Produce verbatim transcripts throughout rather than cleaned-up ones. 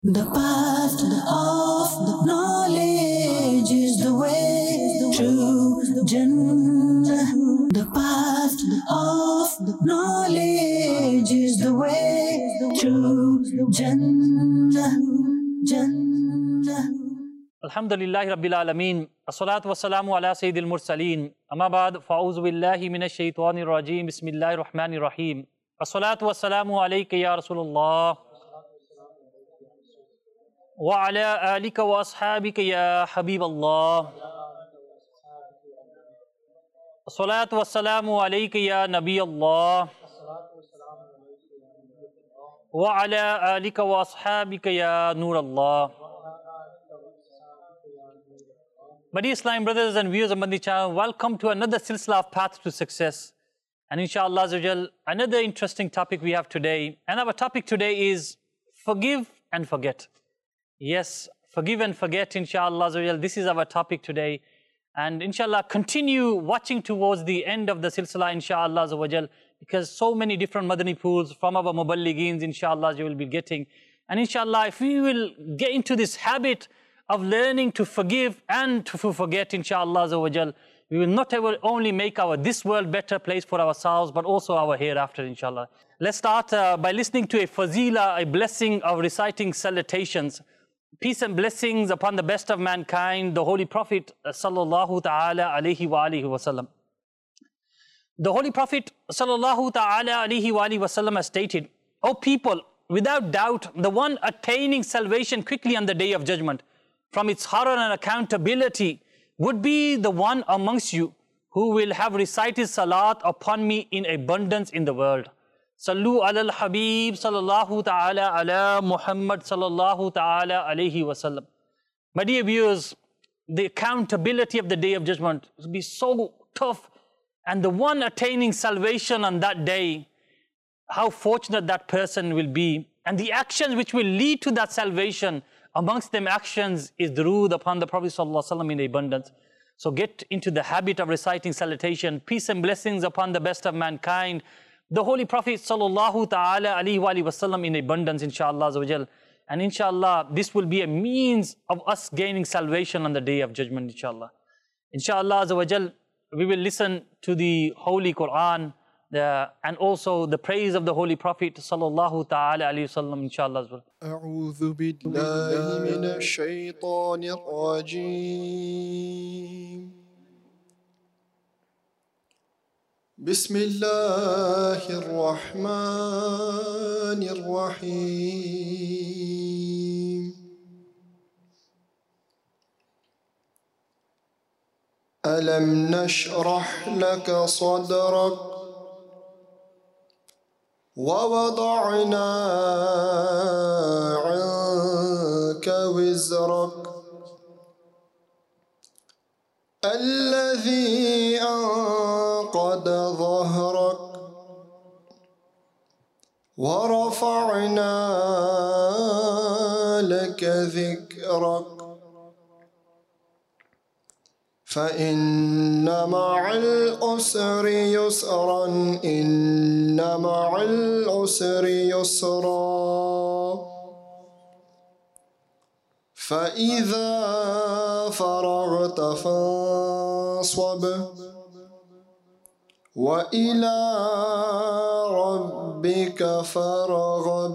The path of the knowledge is the way to Jannah. The path of the knowledge is the way to Jannah. Jannah. Alhamdulillahi Rabbil Alameen. As-salatu was-salamu ala Sayyidil Mursaleen. Amma ba'd, fa'uzu billahi minash shaitanir rajeem. Bismillahir Rahmanir Rahim. As-salatu was-salamu alayka ya Rasulullah. Wa ala alika wa ashabika ya Habib Allah. As-salatu was-salamu alayka ya Nabi Allah. Wa ala alika wa ashabika ya Nur Allah. My dear Islam brothers and viewers of Madani channel, welcome to another silsila of Path to Success. And inshallah Azawajal, another interesting topic we have today. And our topic today is forgive and forget. Yes, forgive and forget, inshallah Azawajal. This is our topic today. And inshallah, continue watching towards the end of the silsila, inshallah Azawajal, because so many different Madani pools from our Muballigheens, inshallah, you will be getting. And inshallah, if we will get into this habit of learning to forgive and to forget, inshallah Azawajal, we will not ever only make our this world better place for ourselves, but also our hereafter, inshallah. Let's start uh, by listening to a fazila, a blessing of reciting salutations. Peace and blessings upon the best of mankind, the Holy Prophet sallallahu ta'ala alayhi wa alihi wa sallam. The Holy Prophet sallallahu ta'ala alayhi wa alihi wa sallam has stated, O people, without doubt, the one attaining salvation quickly on the Day of Judgment, from its horror and accountability, would be the one amongst you who will have recited salat upon me in abundance in the world. Sallu ala al-Habib sallallahu ta'ala ala Muhammad sallallahu ta'ala alayhi wa sallam. My dear viewers, the accountability of the Day of Judgment will be so tough, and the one attaining salvation on that day, how fortunate that person will be, and the actions which will lead to that salvation. Amongst them actions is durood upon the Prophet sallallahu alaihi wasallam in abundance. So get into the habit of reciting salutation, peace and blessings upon the best of mankind, the Holy Prophet sallallahu ta'ala alaihi wa alihi wasallam in abundance, inshallah azawajal. And inshallah, this will be a means of us gaining salvation on the Day of Judgment, inshallah. Inshallah azawajal, we will listen to the Holy Quran, The, and also the praise of the Holy Prophet sallallahu ta'ala alayhi wa sallam, inshallah as well. أعوذ بالله من الشيطان الرجيم بسم الله الرحمن الرحيم ألم نشرح لك صدرك ووضعنا عنك وزرك الذي أنقض ظهرك ورفعنا لك ذكرك فإن مع العسر يسرا إن مع العسر يسرا فإذا فرغت فانصب وإلى ربك فارغب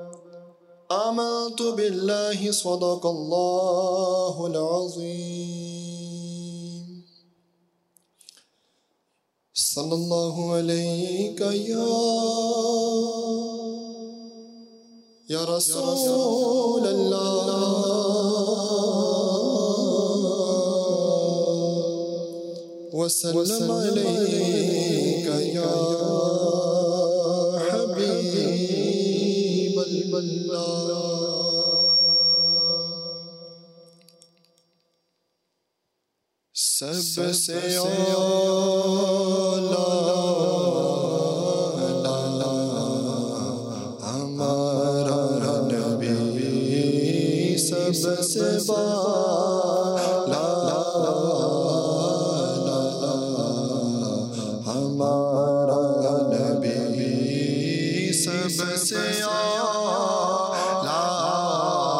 آمنت بالله صدق الله العظيم صلى الله عليك يا يا رسول الله وسلم عليك يا حبيب الله سب سے سب سے بالا ہمارا نبی سب سے اعلیٰ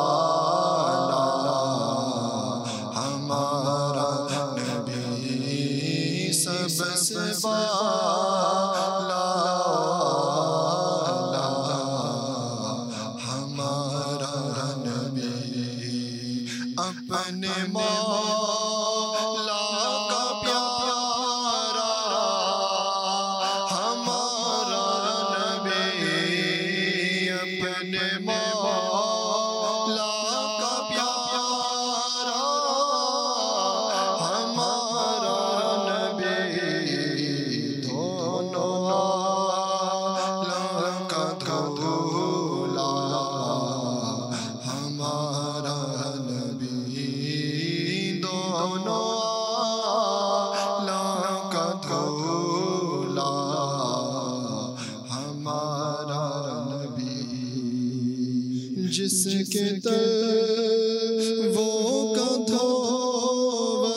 کے تل وہ کندھوور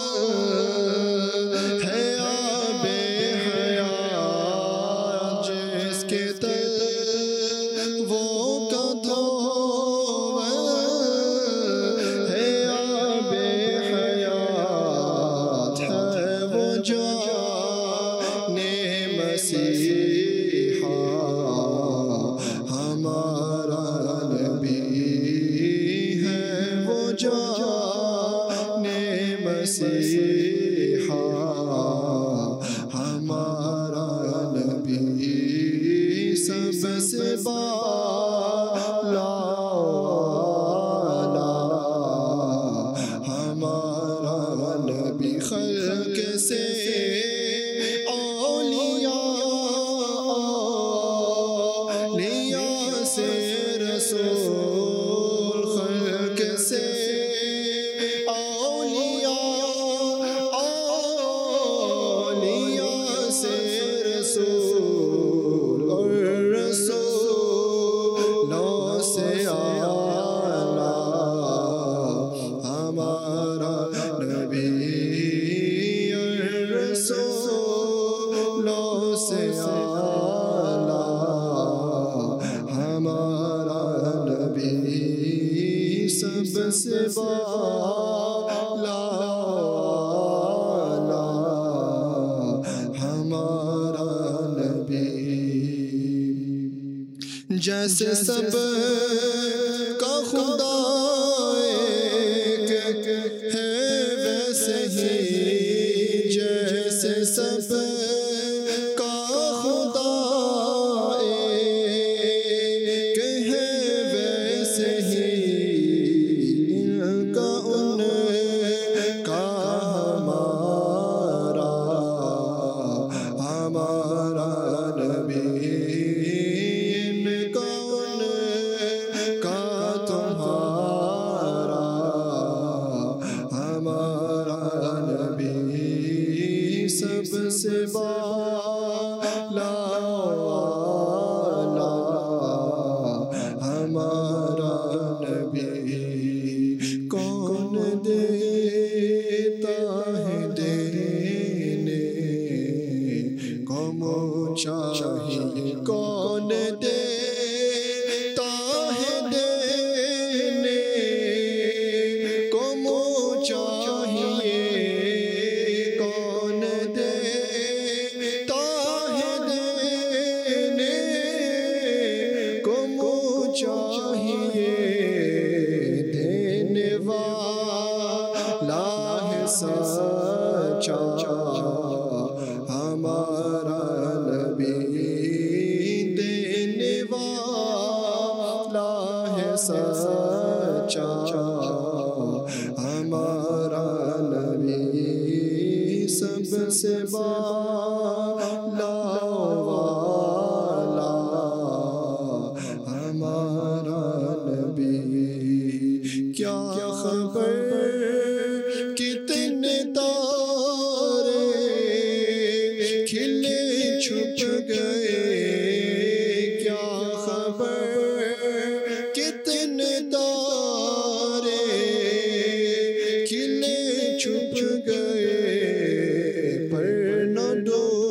ہے آب حیات، جس کے تل وہ کندھوور ہے آب حیات، ہے وہ جان مسیحا ہمارا نبی ہے، وہ جان مسیحا ہمارا نبی، سب سے بالا ہمارا نبی، خلق سے اولیاء سے رسول، خلق سے اولیاء اولیاء سے رسول، اور رسولوں سے اعلیٰ ہمارا نبی، اور رسولوں سے اعلیٰ ہمارا نبی، سب سے بالا ہمارا نبی، جیسے سب کا خدا ایک ہے ویسے ہی، جیسے سب کا خدا ایک ہے ویسے ہی، ان کا ان کا ہمارا ہمارا نبی، ان کا ان کا تمہارا ہمارا نبی، سب سے بالا ہمارا نبی، کون دیتا ہے دینے کو منہ چاہیے، کون دیتا ہے دینے کو منہ چاہیے، کون دیتا ہے دینے کو منہ چاہیے، دینے والا ہے سچا ہمارا نبی، دینے والا ہے سچا ہمارا نبی، سب سے بالا والا ہمارا نبی، کیا خبر کتنے تارے کھلے چھپ گئے، کیا خبر کتنے تارے کھلے چھپ گئے، پر نہ ڈو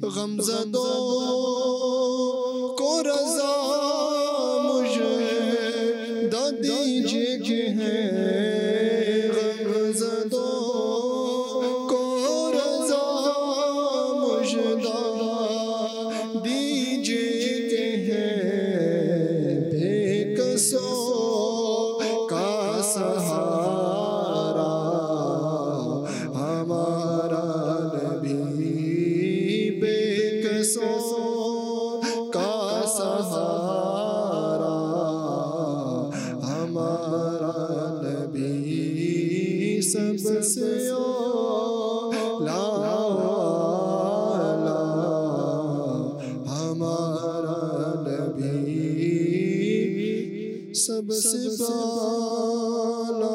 गमज़दों को रज़ा मुझे दा दीजिए कि है गमज़दों को रज़ा मुझे दा दीजिए कि है बेकसों का सहारा हमारा नबी बेकसों का सहारा हमारा नबी सबसे औला हमारा नबी सबसे बाला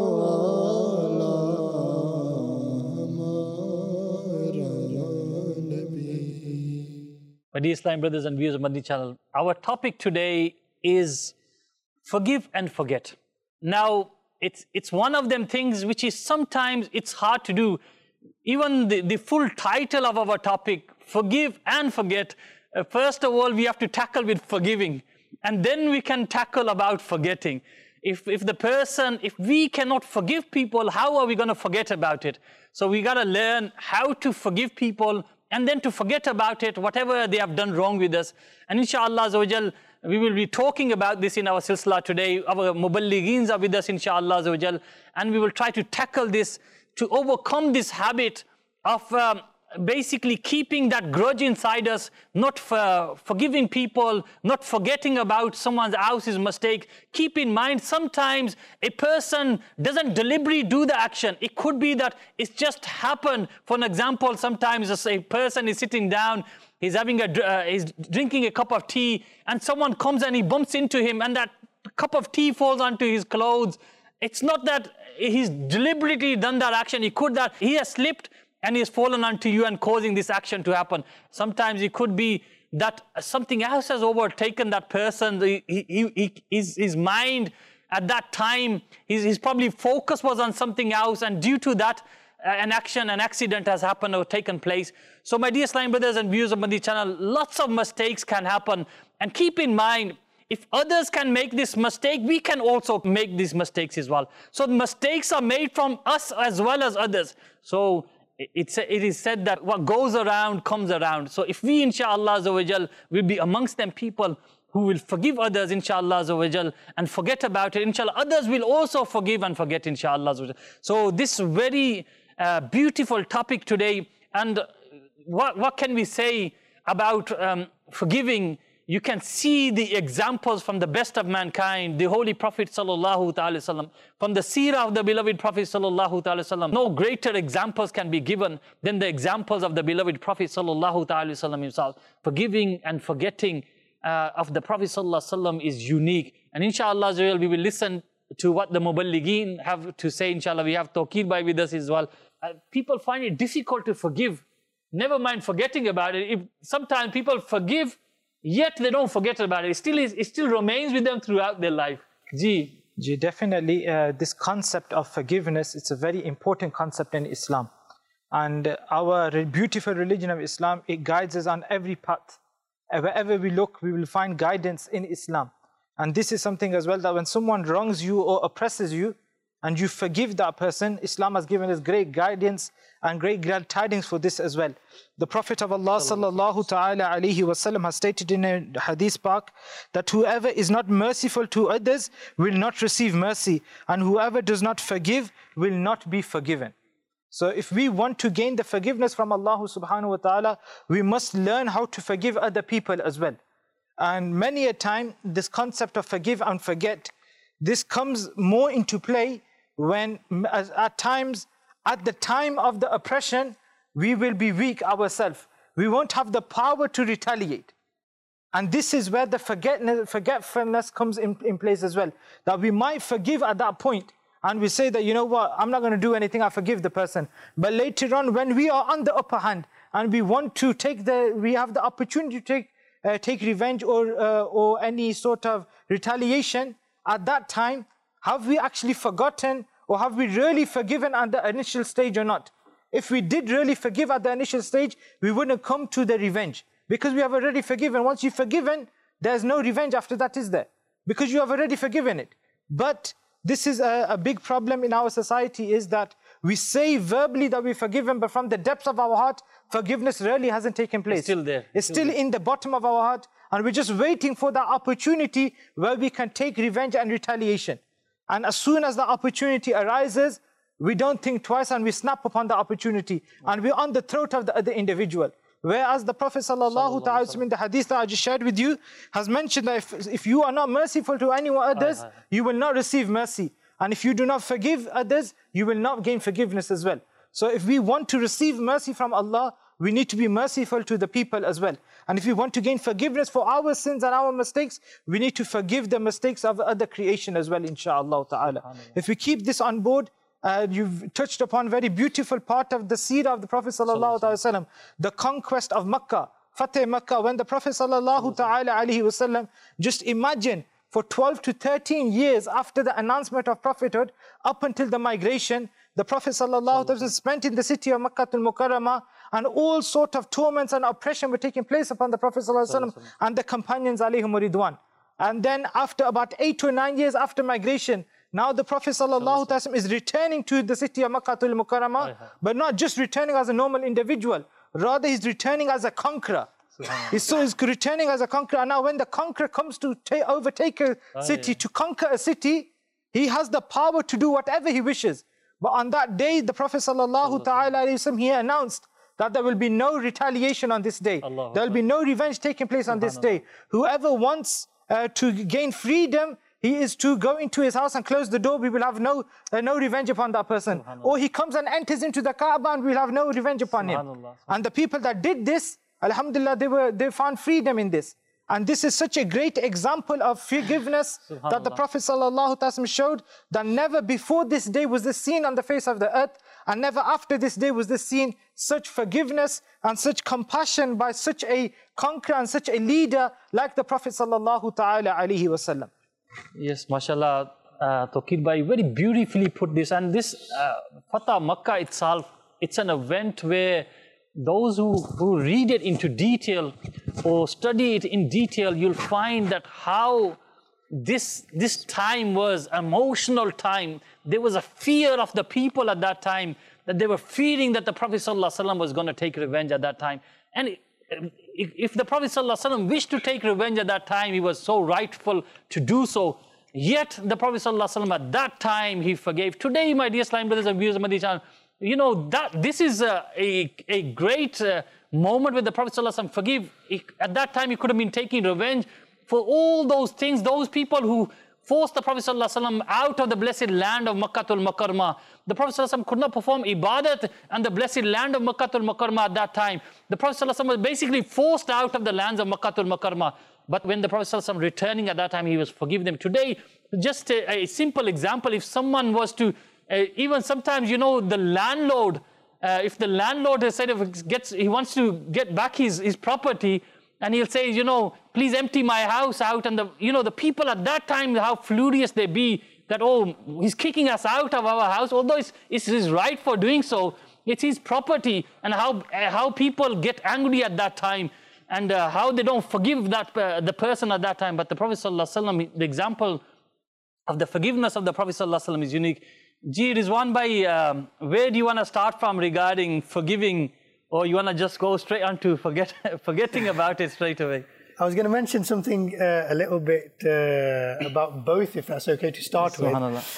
My dear Islam brothers and viewers of Madani channel, our topic today is forgive and forget. Now, it's, it's one of them things which is sometimes it's hard to do. Even the, the full title of our topic, forgive and forget, uh, first of all, we have to tackle with forgiving. And then we can tackle about forgetting. If, if the person, if we cannot forgive people, how are we going to forget about it? So we got to learn how to forgive people and then to forget about it, whatever they have done wrong with us. And inshallah azawajal, we will be talking about this in our silsila today. Our muballigheens are with us, inshallah azawajal, and we will try to tackle this to overcome this habit of um, basically keeping that grudge inside us, not for forgiving people, not forgetting about someone else's mistake. Keep in mind, sometimes a person doesn't deliberately do the action. It could be that it's just happened. For an example, sometimes a person is sitting down, he's having a, uh, he's drinking a cup of tea, and someone comes and he bumps into him, and that cup of tea falls onto his clothes. It's not that he's deliberately done that action. It could that he has slipped and he has fallen onto you and causing this action to happen. Sometimes it could be that something else has overtaken that person. He, he, he, his, his mind at that time, his, his probably focus was on something else, and due to that, uh, an action, an accident has happened or taken place. So my dear Islam brothers and viewers of Madani channel, lots of mistakes can happen. And keep in mind, if others can make this mistake, we can also make these mistakes as well. So mistakes are made from us as well as others. So It's, it is said that what goes around comes around. So if we, inshallah azawajal, will be amongst them people who will forgive others, inshallah azawajal, and forget about it, inshallah, others will also forgive and forget, inshallah azawajal. So this very uh, beautiful topic today, and what, what can we say about um, forgiving? You can see the examples from the best of mankind, the Holy Prophet sallallahu ta'ala sallam, from the seerah of the beloved Prophet sallallahu ta'ala sallam. No greater examples can be given than the examples of the beloved Prophet sallallahu ta'ala sallam himself. Forgiving and forgetting uh, of the Prophet sallallahu sallam is unique. And inshallah we will listen to what the muballigeen have to say. Inshallah, we have Tawqir Bhai with us as well. Uh, people find it difficult to forgive. Never mind forgetting about it. If sometimes people forgive, yet they don't forget about it. It still, is, it still remains with them throughout their life. Ji. Ji, definitely uh, this concept of forgiveness, it's a very important concept in Islam. And uh, our beautiful religion of Islam, it guides us on every path. Uh, wherever we look, we will find guidance in Islam. And this is something as well, that when someone wrongs you or oppresses you, and you forgive that person, Islam has given us great guidance and great glad tidings for this as well. The Prophet of Allah sallallahu ta'ala alayhi wasallam has stated in a hadith park that whoever is not merciful to others will not receive mercy, and whoever does not forgive will not be forgiven. So if we want to gain the forgiveness from Allah subhanahu wa ta'ala, we must learn how to forgive other people as well. And many a time, this concept of forgive and forget, this comes more into play when at times, at the time of the oppression, we will be weak ourselves. We won't have the power to retaliate. And this is where the forgetfulness comes in, in place as well. That we might forgive at that point, and we say that, you know what, I'm not going to do anything, I forgive the person. But later on, when we are on the upper hand, and we want to take the, we have the opportunity to take, uh, take revenge or, uh, or any sort of retaliation, at that time, have we actually forgotten, or have we really forgiven at the initial stage or not? if we did really forgive at the initial stage, we wouldn't come to the revenge. Because we have already forgiven. Once you've forgiven, there's no revenge after that, is there? Because you have already forgiven it. But this is a, a big problem in our society, is that we say verbally that we're forgiven, but from the depths of our heart, forgiveness really hasn't taken place. It's still there. It's still, still in the bottom of our heart, and we're just waiting for that opportunity where we can take revenge and retaliation. And as soon as the opportunity arises, we don't think twice and we snap upon the opportunity, and we're on the throat of the other individual. Whereas the Prophet sallallahu ta'ala in the hadith that I just shared with you has mentioned that if, if you are not merciful to anyone others, you will not receive mercy. And if you do not forgive others, you will not gain forgiveness as well. So if we want to receive mercy from Allah, we need to be merciful to the people as well. And if we want to gain forgiveness for our sins and our mistakes, we need to forgive the mistakes of the other creation as well, inshaAllah ta'ala. If we keep this on board, Uh, you've touched upon very beautiful part of the seed of the Prophet sallallahu alaihi wasallam, the conquest of Makkah, Fateh Makkah, when the Prophet sallallahu alaihi wasallam, just imagine for twelve to thirteen years after the announcement of prophethood, up until the migration, the Prophet sallallahu alaihi wasallam spent in the city of Makkah al-Mukarramah, and all sort of torments and oppression were taking place upon the Prophet sallallahu alaihi wasallam and the companions alayhim ridwan. And then after about eight to nine years after migration, now the Prophet sallallahu alaihi wasallam is returning to the city of Makkah al-Mukarramah, but not just returning as a normal individual, rather he's returning as a conqueror. He's, so he's returning as a conqueror. And now when the conqueror comes to overtake a city, to conquer a city, he has the power to do whatever he wishes. But on that day, the Prophet sallallahu ta'ala alayhi wasallam, he announced that there will be no retaliation on this day. There will be no revenge taking place on this day. Whoever wants uh, to gain freedom, he is to go into his house and close the door. We will have no, uh, no revenge upon that person. Or he comes and enters into the Kaaba and we will have no revenge upon him. And the people that did this, alhamdulillah, they, were, they found freedom in this. And this is such a great example of forgiveness that the Prophet ﷺ showed, that never before this day was this seen on the face of the earth, and never after this day was this seen such forgiveness and such compassion by such a conqueror and such a leader like the Prophet ﷺ. Yes, mashallah, uh, Tawqir Bhai very beautifully put this. And this uh, Fatah Makkah itself, it's an event where those who, who read it into detail or study it in detail, you'll find that how this, this time was emotional time. There was a fear of the people at that time, that they were fearing that the Prophet ﷺ was going to take revenge at that time. And it, if the Prophet ﷺ wished to take revenge at that time, he was so rightful to do so. Yet the Prophet ﷺ at that time, he forgave. Today, my dear Islam brothers and viewers of Ahmadi channel, you know, that this is a, a, a great uh, moment where the Prophet ﷺ forgive. He, at that time, he could have been taking revenge for all those things, those people who forced the Prophet ﷺ out of the blessed land of Makkah al-Mukarramah. The Prophet ﷺ could not perform ibadat and the blessed land of Makkah al-Mukarramah at that time. The Prophet ﷺ was basically forced out of the lands of Makkah al-Mukarramah. But when the Prophet ﷺ returning at that time, he was forgive them. Today, just a, a simple example, if someone was to, uh, even sometimes, you know, the landlord, uh, if the landlord has said if gets, he wants to get back his, his property, and he'll say, you know, please empty my house out. And the, you know, the people at that time, how furious they be that, oh, he's kicking us out of our house. Although it's, it's his right for doing so, it's his property. And how, uh, how people get angry at that time, and uh, how they don't forgive that uh, the person at that time. But the Prophet ﷺ, the example of the forgiveness of the Prophet ﷺ is unique. Ji, Rizwan Bhai, um, where do you want to start from regarding forgiving? Or you want to just go straight on to forget, forgetting about it straight away? I was going to mention something uh, a little bit uh, about both, if that's okay to start with,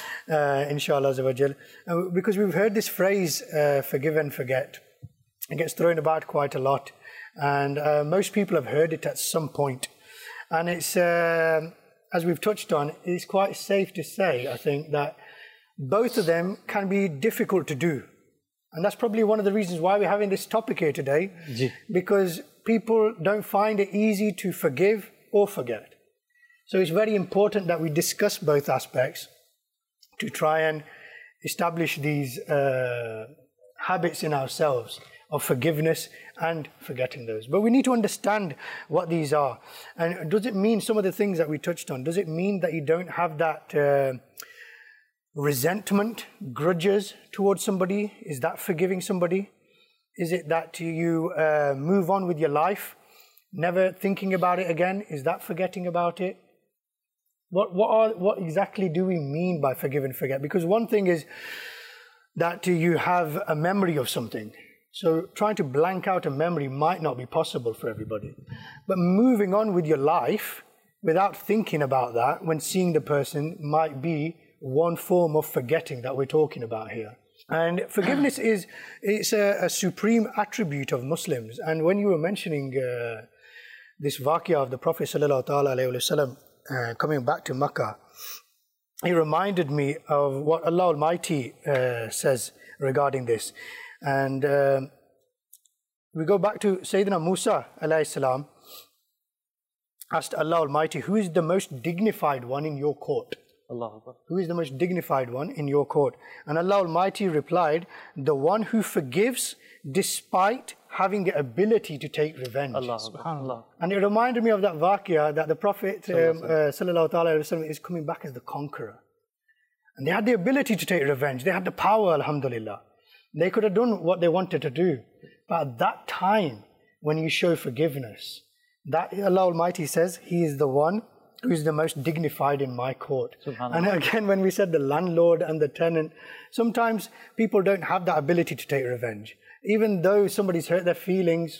uh, inshallah azza wa jal. Uh, because we've heard this phrase, uh, forgive and forget. It gets thrown about quite a lot. And uh, most people have heard it at some point. And it's, uh, as we've touched on, it's quite safe to say, I think, that both of them can be difficult to do. And that's probably one of the reasons why we're having this topic here today, Ji. Because people don't find it easy to forgive or forget. So it's very important that we discuss both aspects to try and establish these uh, habits in ourselves of forgiveness and forgetting those. But we need to understand what these are. And does it mean some of the things that we touched on? Does it mean that you don't have that uh, resentment, grudges towards somebody? Is that forgiving somebody? Is it that you uh, move on with your life, never thinking about it again? Is that forgetting about it? What, what, are, what exactly do we mean by forgive and forget? Because one thing is that you have a memory of something. So trying to blank out a memory might not be possible for everybody. But moving on with your life without thinking about that when seeing the person might be one form of forgetting that we're talking about here. And forgiveness is it's a, a supreme attribute of Muslims. And when you were mentioning uh, this waqia of the Prophet sallallahu alaihi wasallam uh, coming back to Makkah, it reminded me of what Allah Almighty uh, says regarding this. And uh, we go back to Sayyidina Musa alayhi salam, asked Allah Almighty, who is the most dignified one in your court? Allah. Who is the most dignified one in your court? And Allah Almighty replied, the one who forgives despite having the ability to take revenge. Allah. Subhanallah. And it reminded me of that waqia that the Prophet um, uh, sallallahu alaihi wasallam is coming back as the conqueror. And they had the ability to take revenge. They had the power, alhamdulillah. They could have done what they wanted to do. But at that time, when you show forgiveness, that Allah Almighty says, He is the one who is the most dignified in my court. And again, when we said the landlord and the tenant, sometimes people don't have that ability to take revenge. Even though somebody's hurt their feelings,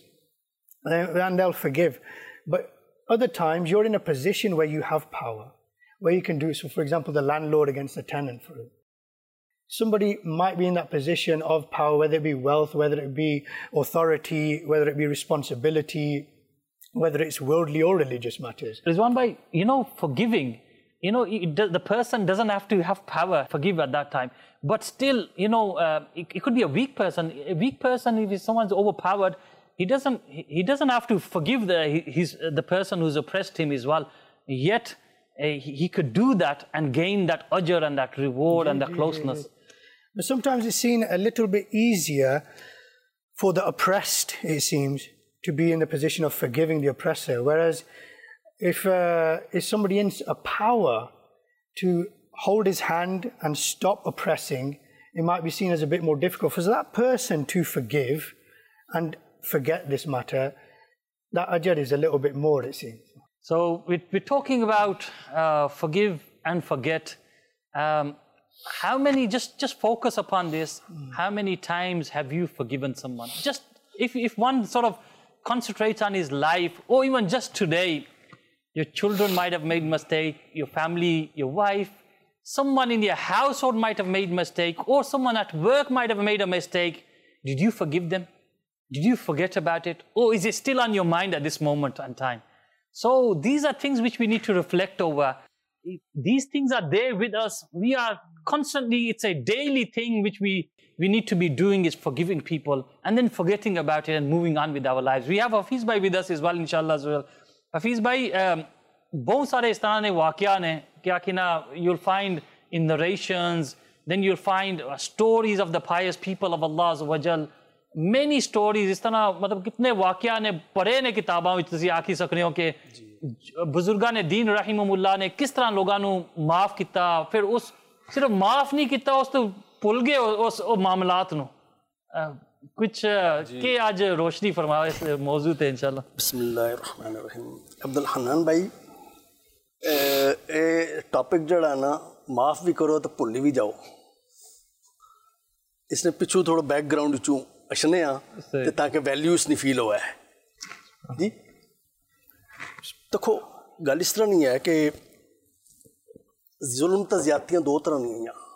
and they'll forgive. But other times, you're in a position where you have power, where you can do so. For example, the landlord against the tenant. For it. Somebody might be in that position of power, whether it be wealth, whether it be authority, whether it be responsibility, whether it's worldly or religious matters. Rizwan bhai, you know, forgiving, you know, it, the person doesn't have to have power, forgive at that time. But still, you know, uh, it, it could be a weak person. A weak person, if someone's overpowered, he doesn't, he doesn't have to forgive the, his, the person who's oppressed him as well. Yet, uh, he could do that and gain that ajr and that reward yeah, and that yeah, closeness. Yeah, yeah. But sometimes it's seen a little bit easier for the oppressed, it seems, to be in the position of forgiving the oppressor. Whereas if, uh, if somebody in a power to hold his hand and stop oppressing, it might be seen as a bit more difficult. For that person to forgive and forget this matter, that ajr is a little bit more, it seems. So we're, we're talking about uh, forgive and forget. Um, how many, just, just focus upon this, mm. how many times have you forgiven someone? Just, if, if one sort of concentrates on his life, or even just today, your children might have made mistake, your family, your wife, someone in your household might have made mistake, or someone at work might have made a mistake. Did you forgive them? Did you forget about it? Or is it still on your mind at this moment in time? So these are things which we need to reflect over. These things are there with us. We are constantly, it's a daily thing which we, we need to be doing, is forgiving people and then forgetting about it and moving on with our lives. We have Hafiz Bhai with us as well, inshallah as well. Hafiz Bhai, um, बहुत सारे इस तरह ने वाक़या ने क्या कि ना, you'll find in narrations, then you'll find uh, stories of the pious people of Allah Azza wa Jal. Many stories, इस तरह मतलब कितने वाक़या ने पढ़े ने किताबां विच तुसीं आखी सकने हो कि बुजुर्गां ने दीन रहीमहुल्लाह ने किस तरह लोगों नू माफ किता, फिर उस सिर्फ माफ नहीं किता, उस तो भुल गए उस मामलात नू। कुछ के आज रोशनी फरमाओ इस मौजू ते इंशाल्लाह। बिस्मिल्लाहिर्रहमानिर्रहीम। अब्दुल हन्नान भाई, ए टॉपिक जड़ा ना माफ भी करो तो भुल भी जाओ, इसने पिछू थोड़ा बैकग्राउंड चू अशने आ ताकि वैल्यूज नहीं फील हुआ है जी। देखो गल इस तरह नहीं है कि जुल्म तो ज्यादतियां दो तरह नहीं हैं।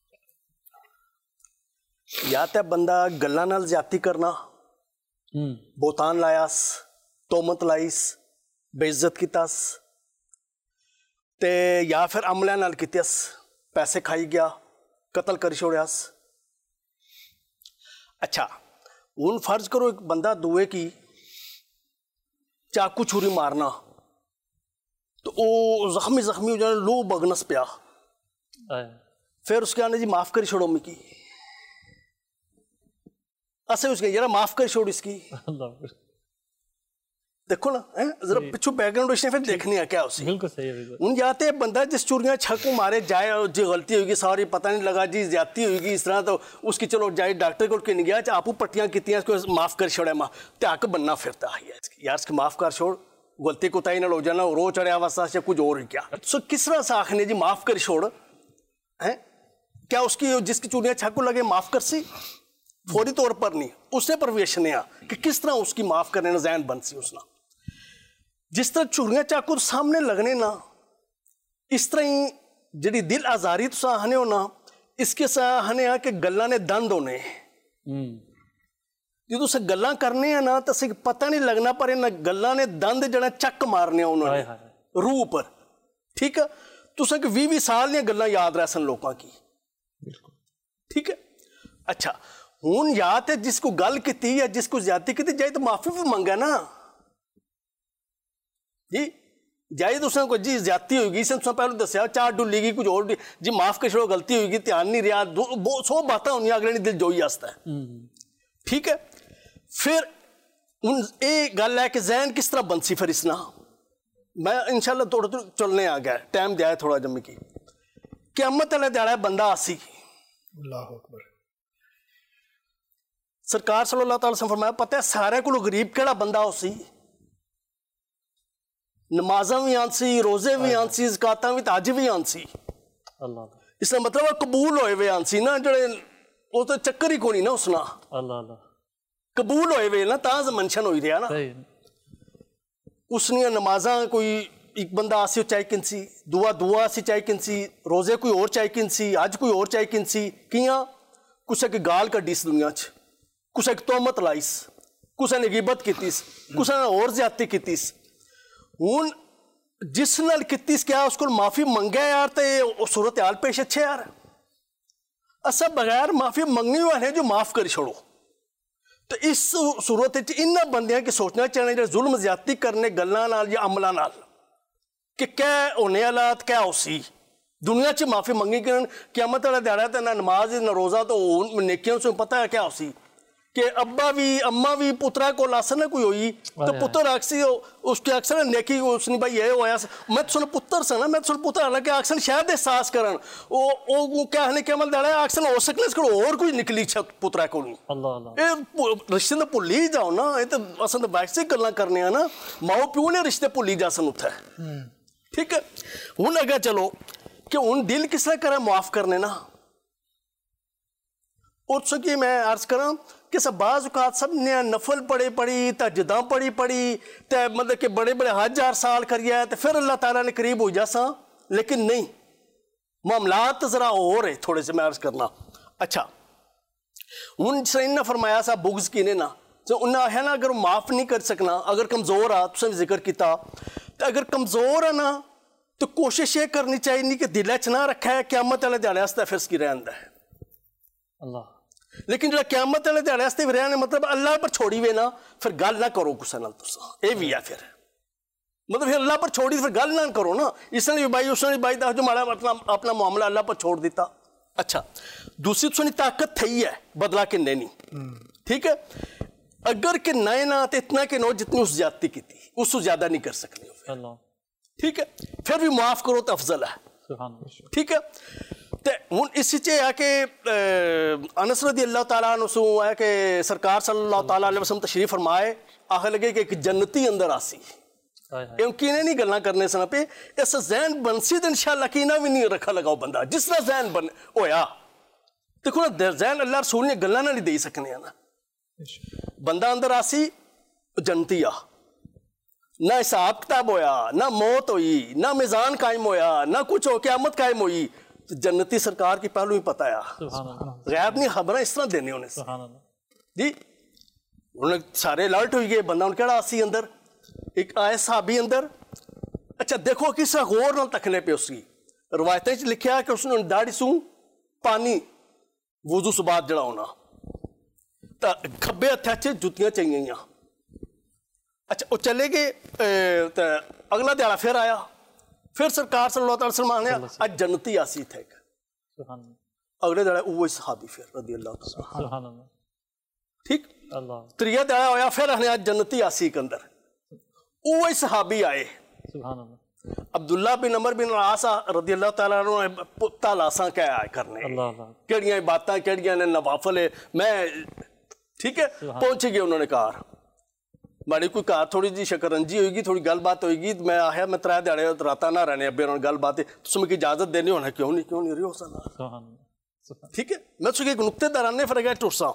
या तो बंदा गल्लां नाल ज्यादती करना, बोतान लायास, तोमत लाइस, बेइज्जत कीतास, ते या फिर अमलियां नाल कीतियास, पैसे खाई गया, कत्ल करी छोड़ियास। अच्छा हुण फर्ज करो एक बंदा दुए की चाकू छुरी मारना, तो वो जख्मी जख्मी हो जाने, लो बगनस पिया, फिर उसके आने जी माफ करी छोड़ो मिकी, ऐसे उसके यार माफ कर छोड़ इसकी। دیکھو نا ذرا پچھو بیک گراؤنڈ اس نے پھر دیکھنی ہے کیا اسی بالکل صحیح ہے بالکل. ان جاتے بندہ جس چوریاں چھکو مارے جائے جی غلطی ہوئی گی ساری پتہ نہیں لگا جی زیادتی ہوئی گی اس طرح تو اس کی چلو جائے ڈاکٹر کو نہیں گیا آپ پٹیاں کیتی اس کو معاف کر چھوڑے ماں تک بننا پھرتا ہے یار اس کے معاف کر چھوڑ غلطی کو تائی نہ ہو جانا رو چڑھیا واسطہ سے کچھ اور ہی کیا سو کس طرح سے آخنے جی معاف کر چھوڑ ہیں کیا اس کی جس کی چوریاں چھکو لگے معاف کر سی فوری طور پر نہیں اس نے پرویشن آ کہ کس طرح اس کی معاف کرنے نہ ذہن بن سی اس نے جس طرح چوریاں چاقو سامنے لگنے نا اس طرح ہی جڑی دل آزاری تو ساہنے ہونا اس کے ساہنے آ کہ گلہ نے دند ہونے جدو سے گلہ کرنے ہیں نا تو سے پتہ نہیں لگنا پڑے نا گلہ نے دند جڑا چک مارنے انہوں نے روح پر ٹھیک ہے تو سے کہ وی وی سال نے گلہ یاد رہ سن لوگوں کی ٹھیک ہے اچھا ہون یاد ہے جس کو گل کیتی یا جس کو زیادتی کیتی جائے تو معافی بھی منگا نا جی جائے تو اس نے کوئی جی زیادتی ہوئی گی اس نے پہلے دسیا چار ڈولی گی کچھ اور جی معاف کر چھوڑو غلطی ہوئی گی دھیان نہیں رہا سو باتیں ہونی اگلے نہیں دل جوئی آستا ہے ٹھیک ہے پھر ان اے گل ہے کہ ذہن کس طرح بنسی پھر اس نا میں انشاءاللہ تھوڑا تو چلنے آ گیا ٹائم دیا ہے تھوڑا جمی کی قیامت علیہ دیڑا ہے بندہ آسی اللہ اکبر سرکار صلی اللہ تعالی وسلم فرمایا پتہ ہے سارے کو غریب کیڑا بندہ ہو سی نمازاں بھی آنسی روزے بھی آنسی زکاتاں بھی تاج بھی آنسی اس نے مطلب قبول ہوئے ہوئے آنسی نا جڑے وہ تو چکر ہی کونی نا اس نا قبول ہوئے ہوئے نا تاز منشن ہوئی رہا نا اس نے نمازاں کوئی ایک بندہ آسی چاہے کنسی دعا دعا آسی چاہے کنسی روزے کوئی اور چاہے کنسی آج کوئی اور چاہے کنسی کیاں کسے کی گال کا ڈیس دنیا چ کسے کی تومت لائیس کسے نے غیبت کیتیس کسے نے اور زیادتی کیتیس ہون جس نال کیتیس کیا اس کو معافی منگے یار تے صورتحال پیش اچھے یار اسا بغیر معافی منگنی ہوئے ہیں جو معاف کر چھوڑو تو اس صورت انہاں بندیاں کی سوچنا چاہنے جو ظلم زیادتی کرنے گلنا نال یا عملہ نال کہ کیا ہونے حالات کیا ہو سی دنیا چ معافی منگی کرن قیامت والا دیڑا تے نہ نماز نہ روزہ تو نیکیوں سے پتہ ہے کیا ہو سی کہ ابا بھی اماں بھی پترہ کو لاسن نہ کوئی ہوئی تو پتر اکسی اس کے اکثر نیکی اس نے بھائی یہ ہویا میں تو سن پتر سنا میں تو سن پتر حالانکہ اکثر شاید احساس کرن وہ کیا ہنے کے عمل دیڑا ہے اکثر ہو سکنے اس کو اور کوئی نکلی چھا پترہ کو نہیں اے رشتے تو پولی جاؤ نا یہ تو اصلا تو باقی سے کرنا کرنے ہیں نا ماؤ پیو نے رشتے پولی جا سن اتھا ہے ٹھیک ہے ان اگر چلو کہ ان دل کس طرح کریں معاف کرنے نا اور سکی میں عرض کروں کہ سب بعض اوقات سب نے نفل پڑے پڑی تہجداں پڑی پڑی تے مطلب کہ بڑے بڑے حج ہر سال کریا ہے تے پھر اللہ تعالیٰ نے قریب ہو جاسا لیکن نہیں معاملات ذرا اور ہے تھوڑے سے میں عرض کرنا اچھا ان سے انہوں نے فرمایا سا بغض کینے نا تو انہوں نے نا اگر معاف نہیں کر سکنا اگر کمزور آ تو سے ذکر کیتا تو اگر کمزور ہے نا تو کوشش یہ کرنی چاہیے نہیں کہ دلہ چنا رکھا ہے قیامت والے دیڑے واسطے پھر اس کی رہندہ ہے اللہ لیکن جڑا قیامت والے دیڑے واسطے رہنے مطلب اللہ پر چھوڑی ہوئے نا پھر گل نہ کرو کسے نال تساں اے بھی ہے پھر مطلب پھر اللہ پر چھوڑی پھر گل نہ کرو نا اس نے بھی بھائی اس نے بھی بھائی جو ماڑا اپنا اپنا معاملہ اللہ پر چھوڑ دیتا اچھا دوسری تو سنی طاقت تھی ہے بدلا کے نہیں ٹھیک ہے اگر کہ نئے نہ تو اتنا کہ نو جتنی اس زیادتی کی تھی اس سے زیادہ نہیں کر سکتے ٹھیک ہے پھر بھی معاف کرو تو افضل ہے ٹھیک ہے ہوں اس ہے کہ انس رضی اللہ تعالیٰ عنہ سو ہے کہ سرکار صلی اللہ تعالیٰ علیہ وسلم تشریف فرمائے آخر لگے کہ ایک جنتی اندر آسی کینے نہیں گلنا کرنے سنا پہ ایسا ذہن بنسی تو انشاءاللہ کینا بھی نہیں رکھا لگاؤ بندہ جس طرح ذہن بن ہویا دیکھو نا ذہن اللہ رسول نے گلنا نہیں دے سکنے نا بندہ اندر آسی جنتی آ نہ حساب کتاب ہویا نہ موت ہوئی نہ میزان قائم ہویا نہ کچھ ہو قیامت قائم ہوئی جنتی سرکار کی پہلو ہی پتہ ہے غیب نہیں خبریں اس طرح دینے ہونے سے جی انہوں نے سارے الرٹ ہوئی گئے بندہ ان کیڑا آسی اندر ایک آئے صحابی اندر اچھا دیکھو کس غور نہ تکنے پہ اس کی روایتیں لکھیا ہے کہ اس نے داڑھی سوں پانی وضو سے بعد جڑا ہونا کھبے ہتھے جتیاں چاہیے اچھا وہ چلے گئے اگلا دیڑا پھر آیا پھر سرکار صلی اللہ علیہ وسلم نے آج جنتی آسی تھے اگلے دیڑا اوہی صحابی پھر رضی اللہ تعالیٰ ٹھیک تریہ دیڑا ہویا پھر ہنے آج جنتی آسی کے اندر وہ صحابی آئے سبحان اللہ. عبداللہ بن عمر بن العاص رضی اللہ تعالیٰ عنہ پتہ لاساں کیا آئے کرنے اللہ اللہ. کیڑیاں باتاں کیڑیاں نے نوافل ہے میں ٹھیک ہے پہنچ گئے انہوں نے کہا بڑی کوئی کہا تھوڑی جی شکرنجی ہوئے گی تھوڑی گل بات ہوئے گی میں آیا میں ترائے دیڑے راتا نہ رہنے ابھی انہوں نے گل بات ہے تو میں کی اجازت دینی ہونا کیوں نہیں کیوں نہیں رہی ہو سکتا ٹھیک ہے میں اس کو ایک نقطے درانے فرق ہے ٹرسا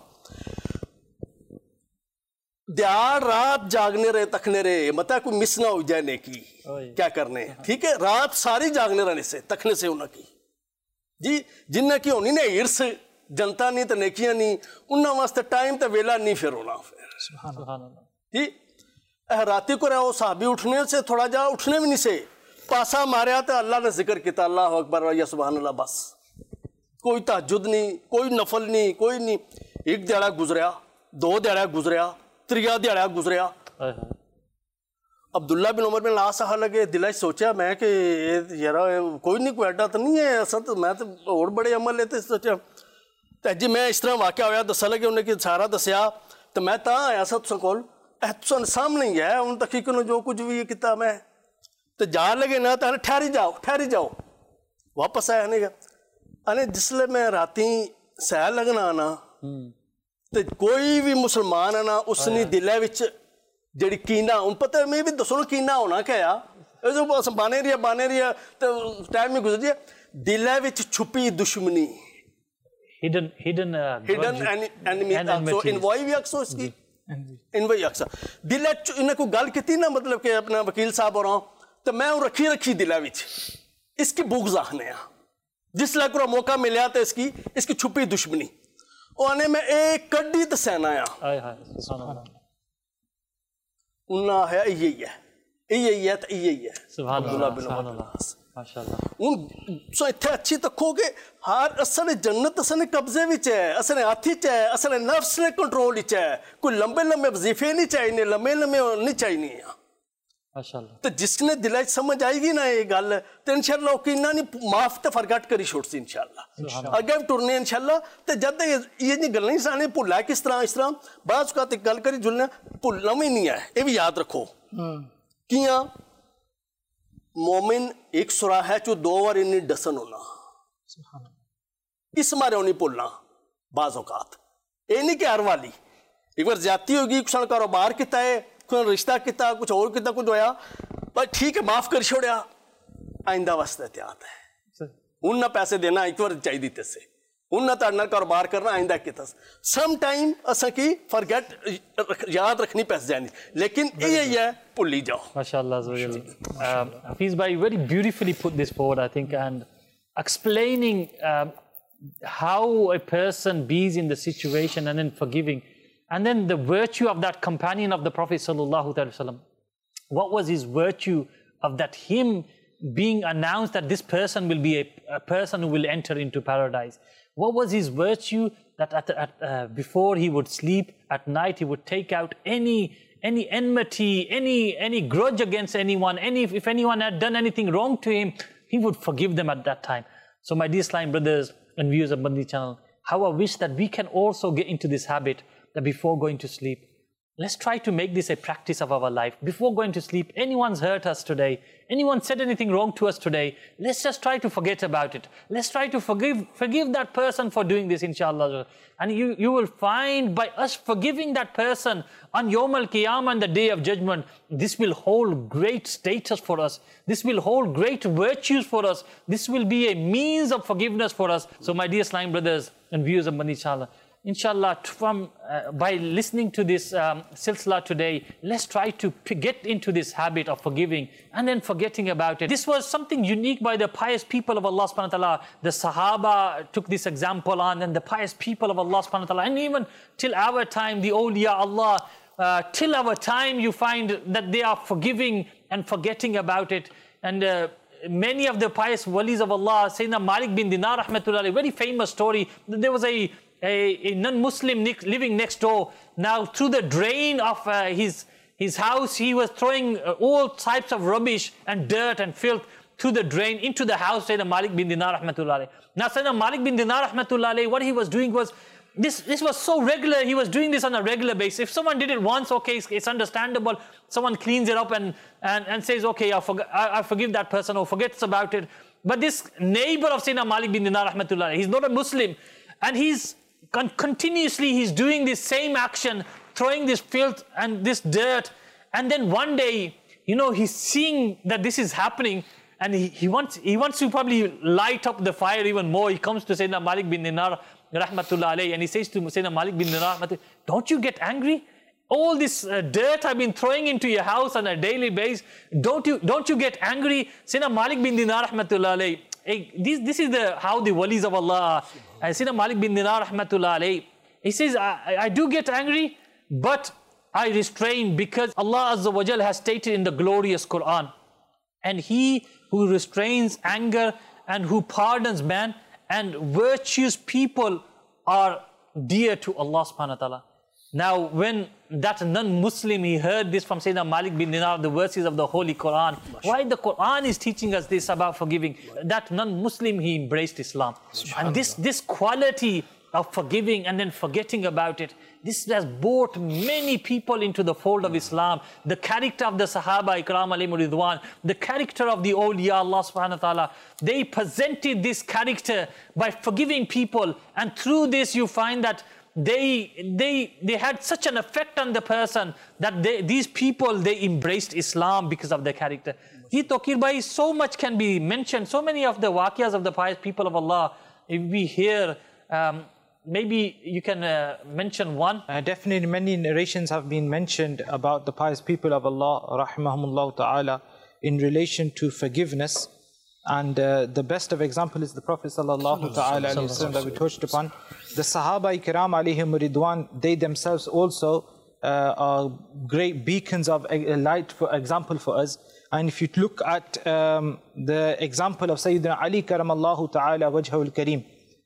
دیار رات جاگنے رہے تکنے رہے مطلب کوئی مس نہ ہو جائے نیکی کیا کرنے ٹھیک ہے رات ساری جاگنے رہنے سے تکنے سے انہوں کی جی جنہ کی ہونی نے عرص جنتا نہیں تو نیکیاں نہیں انہوں واسطے ٹائم تو ویلا نہیں پھر ہونا پھر سبحان اللہ. جی راتی کو رہا وہ صحابی اٹھنے سے تھوڑا جا اٹھنے بھی نہیں سے پاسا ماریا تو اللہ نے ذکر کیتا اللہ اکبر یا سبحان اللہ بس کوئی تہجد نہیں کوئی نفل نہیں کوئی نہیں ایک دیڑا گزریا دو دیڑا گزریا تریا دیڑا گزریا عبداللہ بن عمر بن العاص لگے دل سوچا میں کہ یار کوئی نہیں کوئی ایڈا تو نہیں ہے ایسا تو میں تو اور بڑے عمل لیتے سوچا تو جی میں اس طرح واقعہ ہویا دسا لگے انہیں کہ سارا دسیا تو میں تاں آیا سا تساں کول تساں سامنے ہی ہے ان تحقیق نے جو کچھ بھی یہ کیتا میں تو جا لگے نا تو ٹھہری جاؤ ٹھہری جاؤ واپس آیا نہیں گا انے جس لئے میں راتی سیر لگنا آنا تو کوئی بھی مسلمان ہے نا اس نے دلے وچ جڑی کینہ ان پتہ میں بھی دسو کینہ ہونا کیا ہے بانے رہا بانے رہا تو ٹائم میں گزر جائے دلے وچ چھپی دشمنی hidden hidden uh, hidden enemy so انوائی بھی اکسو اس کی انوائی اکسا دلے انہیں کوئی گل کیتی نا مطلب کہ اپنا وکیل صاحب ہو رہا ہوں تو میں ہوں رکھی رکھی دلے وچ اس کی بغض آنے ہاں جس لئے کو موقع ملیا تو اس کی اس کی چھپی دشمنی آنے میں ایک کڈی تو سینا آیا انہا ہے یہی ہے یہی ہے تو یہی ہے سبحان اللہ ماشاءاللہ ان سو اتھے اچھی تکھو کہ ہر اصل جنت اصل قبضے وچ ہے اصل ہاتھی چ ہے اصل نفس نے کنٹرول وچ ہے کوئی لمبے لمبے وظیفے نہیں چاہیے لمبے لمبے نہیں چاہیے ماشاءاللہ تو جس نے دل وچ سمجھ آئے گی نا یہ گل تو انشاءاللہ کہ انہاں نے معاف تے فرگٹ کری چھوڑ سی انشاءاللہ اگے ٹرنے انشاءاللہ تے جد یہ نہیں گل نہیں سانے بھلا کس طرح اس طرح بعض اوقات ایک گل کری جلنے بھولنا بھی نہیں ہے یہ بھی یاد رکھو کیاں مومن ایک سراہ ہے جو دو بار انہیں ڈسن ہونا اس مارے انہیں بھولنا بعض اوقات یہ نہیں کہ ہر والی ایک بار زیادتی ہوگی کچھ کاروبار کیتا ہے کوئی رشتہ کیتا کچھ اور کیتا کچھ ہویا پر ٹھیک ہے معاف کر چھوڑیا آئندہ واسطے احتیاط ہے ان نہ پیسے دینا ایک بار چاہیے دیتے سے ان نہ تڑنا کاروبار کرنا آئندہ کیتا سم ٹائم اسا کی فرگیٹ یاد رکھنی پیس جانی لیکن یہ ہے پلی جاؤ MashaAllah. um, Hafiz bhai very beautifully put this forward I think and explaining um, how a person bees in the situation and then forgiving and then the virtue of that companion of the Prophet sallallahu alaihi wasallam. What was his virtue of that him being announced that this person will be a, a person who will enter into paradise? What was his virtue that at, at, uh, before he would sleep at night he would take out any any enmity, any any grudge against anyone, any if anyone had done anything wrong to him, he would forgive them at that time. So my dear Islam brothers and viewers of Madani channel, how I wish that we can also get into this habit that before going to sleep, let's try to make this a practice of our life. Before going to sleep, anyone's hurt us today, anyone said anything wrong to us today, let's just try to forget about it. Let's try to forgive forgive that person for doing this, inshallah. And you, you will find by us forgiving that person on Yawm al-Qiyamah and the Day of Judgment, this will hold great status for us. This will hold great virtues for us. This will be a means of forgiveness for us. So my dear Islam brothers and viewers of Madani channel, inshallah, from, uh, by listening to this um, silsila today, let's try to get into this habit of forgiving and then forgetting about it. This was something unique by the pious people of Allah subhanahu wa ta'ala. The Sahaba took this example on, and the pious people of Allah subhanahu wa ta'ala, and even till our time, the awliya Allah, uh, till our time you find that they are forgiving and forgetting about it. And uh, many of the pious walis of Allah, Sayyidina Malik bin Dinar rahmatullah, a very famous story. There was a A, a non-Muslim living next door. Now through the drain of uh, his, his house, he was throwing uh, all types of rubbish and dirt and filth through the drain into the house, Sayyidina Malik bin Dinar rahmatullah. Now Sayyidina Malik bin Dinar rahmatullah, what he was doing was, this, this was so regular. He was doing this on a regular basis. If someone did it once, okay, it's, it's understandable. Someone cleans it up and, and, and says, okay, I, forg I, I forgive that person or forgets about it. But this neighbor of Sayyidina Malik bin Dinar, rahmatullah, he's not a Muslim. And he's con continuously, he's doing this same action, throwing this filth and this dirt. And then one day, you know, he's seeing that this is happening. And he, he, wants, he wants to probably light up the fire even more. He comes to Sayyidina Malik bin Dinar, rahmatullah alayhi, and he says to Sayyidina Malik bin Dinar, don't you get angry? All this uh, dirt I've been throwing into your house on a daily basis, don't you, don't you get angry? Sayyidina Malik bin Dinar, rahmatullah alayhi, hey, this, this is the, how the walis of Allah, uh, Sayyidina Malik bin Dinar, rahmatullah alayhi, he says, I, I do get angry, but I restrain because Allah Azza wa Jal has stated in the glorious Quran, and he who restrains anger and who pardons man and virtuous people are dear to Allah subhanahu wa ta'ala. Now when that non-Muslim, he heard this from Sayyidina Malik bin Dinar, the verses of the Holy Quran, why the Quran is teaching us this about forgiving, that non-Muslim, he embraced Islam. And this, this quality of forgiving and then forgetting about it, this has brought many people into the fold of Islam. The character of the Sahaba Ikram alayhim ridwan, the character of the awliya Allah subhanahu wa ta'ala, they presented this character by forgiving people, and through this you find that they they they had such an effect on the person that they, these people, they embraced Islam because of their character. Ji Tawqir Bhai, so much can be mentioned, so many of the waqiyas of the pious people of Allah. If we hear, um, maybe you can uh, mention one. Uh, definitely many narrations have been mentioned about the pious people of Allah, rahimahumullah ta'ala, in relation to forgiveness. And uh, the best of example is the Prophet sallallahu ta'ala alayhi wa sallam that we touched upon. The Sahaba Ikram alayhim ridwan, they themselves also uh, are great beacons of a light, for example for us. And if you look at um, the example of Sayyidina Ali karamallahu ta'ala wajhahul kareem,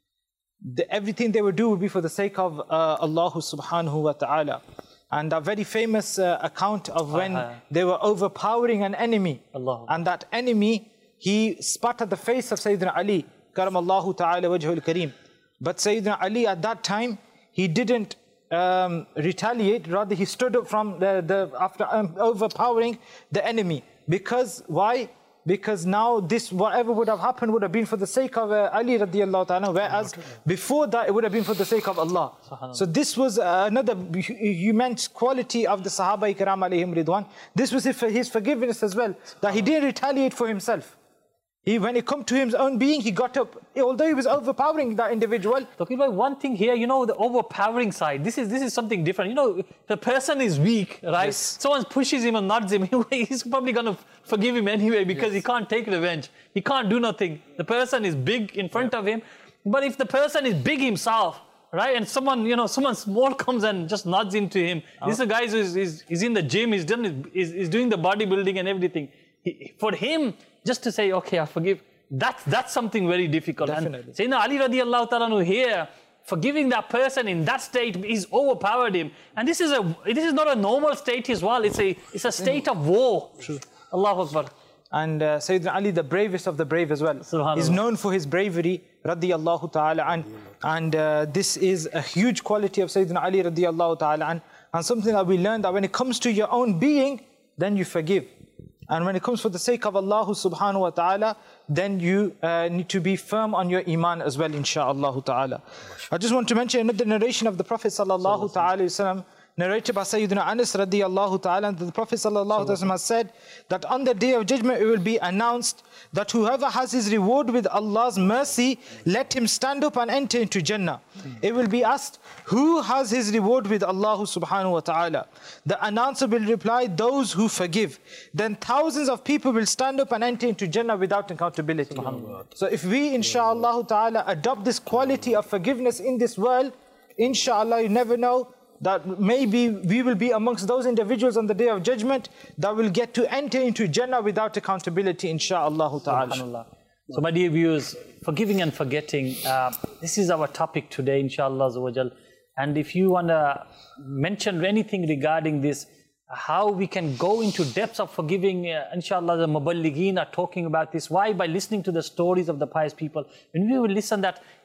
The, everything they would do would be for the sake of uh, Allah subhanahu wa ta'ala. And a very famous uh, account of when uh-huh. they were overpowering an enemy. Allah. And that enemy, he spat at the face of Sayyidina Ali, karamallahu ta'ala wajhul kareem. But Sayyidina Ali at that time, he didn't um, retaliate, rather he stood up from the, the after um, overpowering the enemy. Because, why? Because now this, whatever would have happened would have been for the sake of uh, Ali radiallahu ta'ala, whereas before that it would have been for the sake of Allah. So this was uh, another immense quality of the Sahaba Ikram alayhim ridwan. This was his forgiveness as well, that he didn't retaliate for himself. He, when it come to his own being, he got up, although he was overpowering that individual. Talking about one thing here, you know, the overpowering side, this is this is something different. You know, the person is weak, right? Yes. Someone pushes him and nods him, he's probably going to forgive him anyway because yes. he can't take revenge. He can't do nothing. The person is big in front yeah. of him. But if the person is big himself, right, and someone, you know, someone small comes and just nods into him. Oh. This is a guy who is, is, is in the gym, he's, done, he's, he's doing the bodybuilding and everything. He, for him, just to say, okay, I forgive, that's, that's something very difficult. Definitely. And Sayyidina Ali radiallahu ta'ala here, forgiving that person in that state, he's overpowered him. And this is a this is not a normal state as well. It's a it's a state of war. True. Allahu Akbar. And uh, Sayyidina Ali, the bravest of the brave as well, is known for his bravery, radiallahu ta'ala an. And uh, this is a huge quality of Sayyidina Ali radiallahu ta'ala an. And something that we learned, that when it comes to your own being, then you forgive. And when it comes for the sake of Allah subhanahu wa ta'ala, then you uh, need to be firm on your iman as well, insha'Allah ta'ala. I just want to mention another narration of the Prophet sallallahu ta'ala wasallam, narrated by Sayyidina Anas radiyallahu ta'ala, that the Prophet sallallahu ta'ala has said that on the day of judgment it will be announced that whoever has his reward with Allah's mercy, let him stand up and enter into Jannah. It will be asked, who has his reward with Allah subhanahu wa ta'ala? The announcer will reply, those who forgive. Then thousands of people will stand up and enter into Jannah without accountability. So if we, insha'Allah ta'ala, adopt this quality of forgiveness in this world, insha'Allah, you never know, that maybe we will be amongst those individuals on the day of judgment that will get to enter into Jannah without accountability, insha'Allah ta'ala. So my dear viewers, forgiving and forgetting, uh, this is our topic today, insha'Allah. And if you want to mention anything regarding this, how we can go into depths of forgiving, uh, inshallah, the Muballigeen are talking about this. Why? By listening to the stories of the pious people. When we will listen that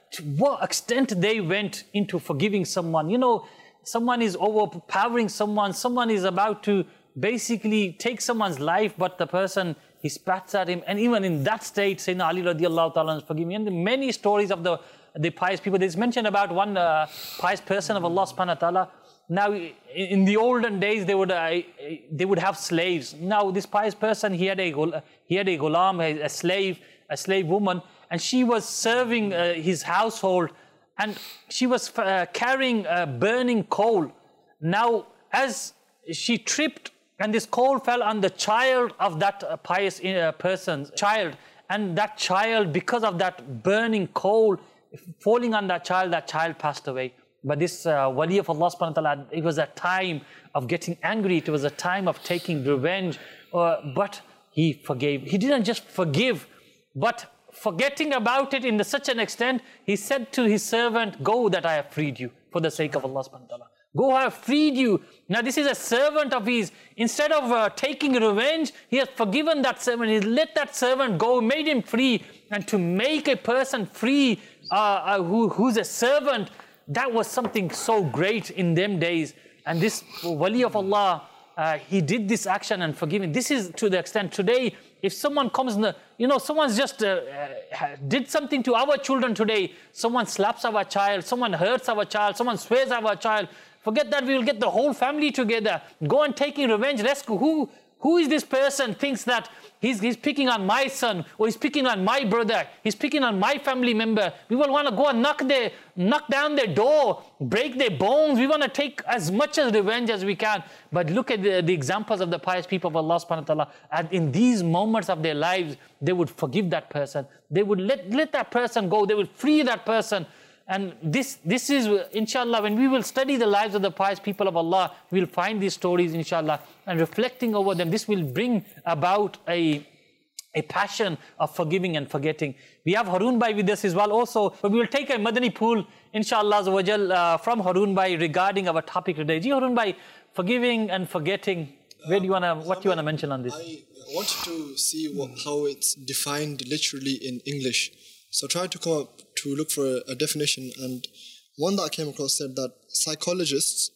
to what extent they went into forgiving someone. You know, someone is overpowering someone, someone is about to basically take someone's life, but the person, he spats at him, and even in that state, Sayyidina Ali radiallahu ta'ala forgive me. And many stories of the, the pious people, there's mentioned about one uh, pious person of Allah subhanahu wa ta'ala. Now, in the olden days, they would uh, they would have slaves. Now, this pious person, he had a he had a ghulam, a slave, a slave woman, and she was serving uh, his household, and she was uh, carrying uh, burning coal. Now, as she tripped, and this coal fell on the child of that uh, pious uh, person's child, and that child, because of that burning coal falling on that child, that child passed away. But this uh, wali of Allah subhanahu wa ta'ala, it was a time of getting angry, it was a time of taking revenge, uh, but he forgave. He didn't just forgive, but forgetting about it in such an extent, he said to his servant, go that I have freed you for the sake of Allah subhanahu wa ta'ala. Go, I have freed you. Now this is a servant of his. Instead of uh, taking revenge, he has forgiven that servant. He let that servant go, made him free. And to make a person free uh, uh, who, who's a servant, that was something so great in them days. And this wali of Allah, uh, he did this action and forgiving. This is to the extent today, if someone comes in the, you know, someone's just uh, uh, did something to our children today, someone slaps our child, someone hurts our child, someone swears our child, forget that, we will get the whole family together, go and taking revenge, rescue. Who, who is this person thinks that he's, he's picking on my son, or he's picking on my brother, he's picking on my family member. We will want to go and knock, their, knock down their door, break their bones. We want to take as much as revenge as we can. But look at the, the examples of the pious people of Allah subhanahu wa ta'ala. And in these moments of their lives, they would forgive that person. They would let, let that person go. They would free that person. And this, this is, inshallah, when we will study the lives of the pious people of Allah, we will find these stories, inshallah, and reflecting over them, this will bring about a, a passion of forgiving and forgetting. We have Haroon Bhai with us as well also, but we will take a Madani pool, inshallah, uh, from Haroon Bhai regarding our topic today. Ji Haroon Bhai, forgiving and forgetting, where do you wanna, what do you want to mention on this? I wanted to see what, how it's defined literally in English. So I tried to come up to look for a, a definition, and one that I came across said that psychologists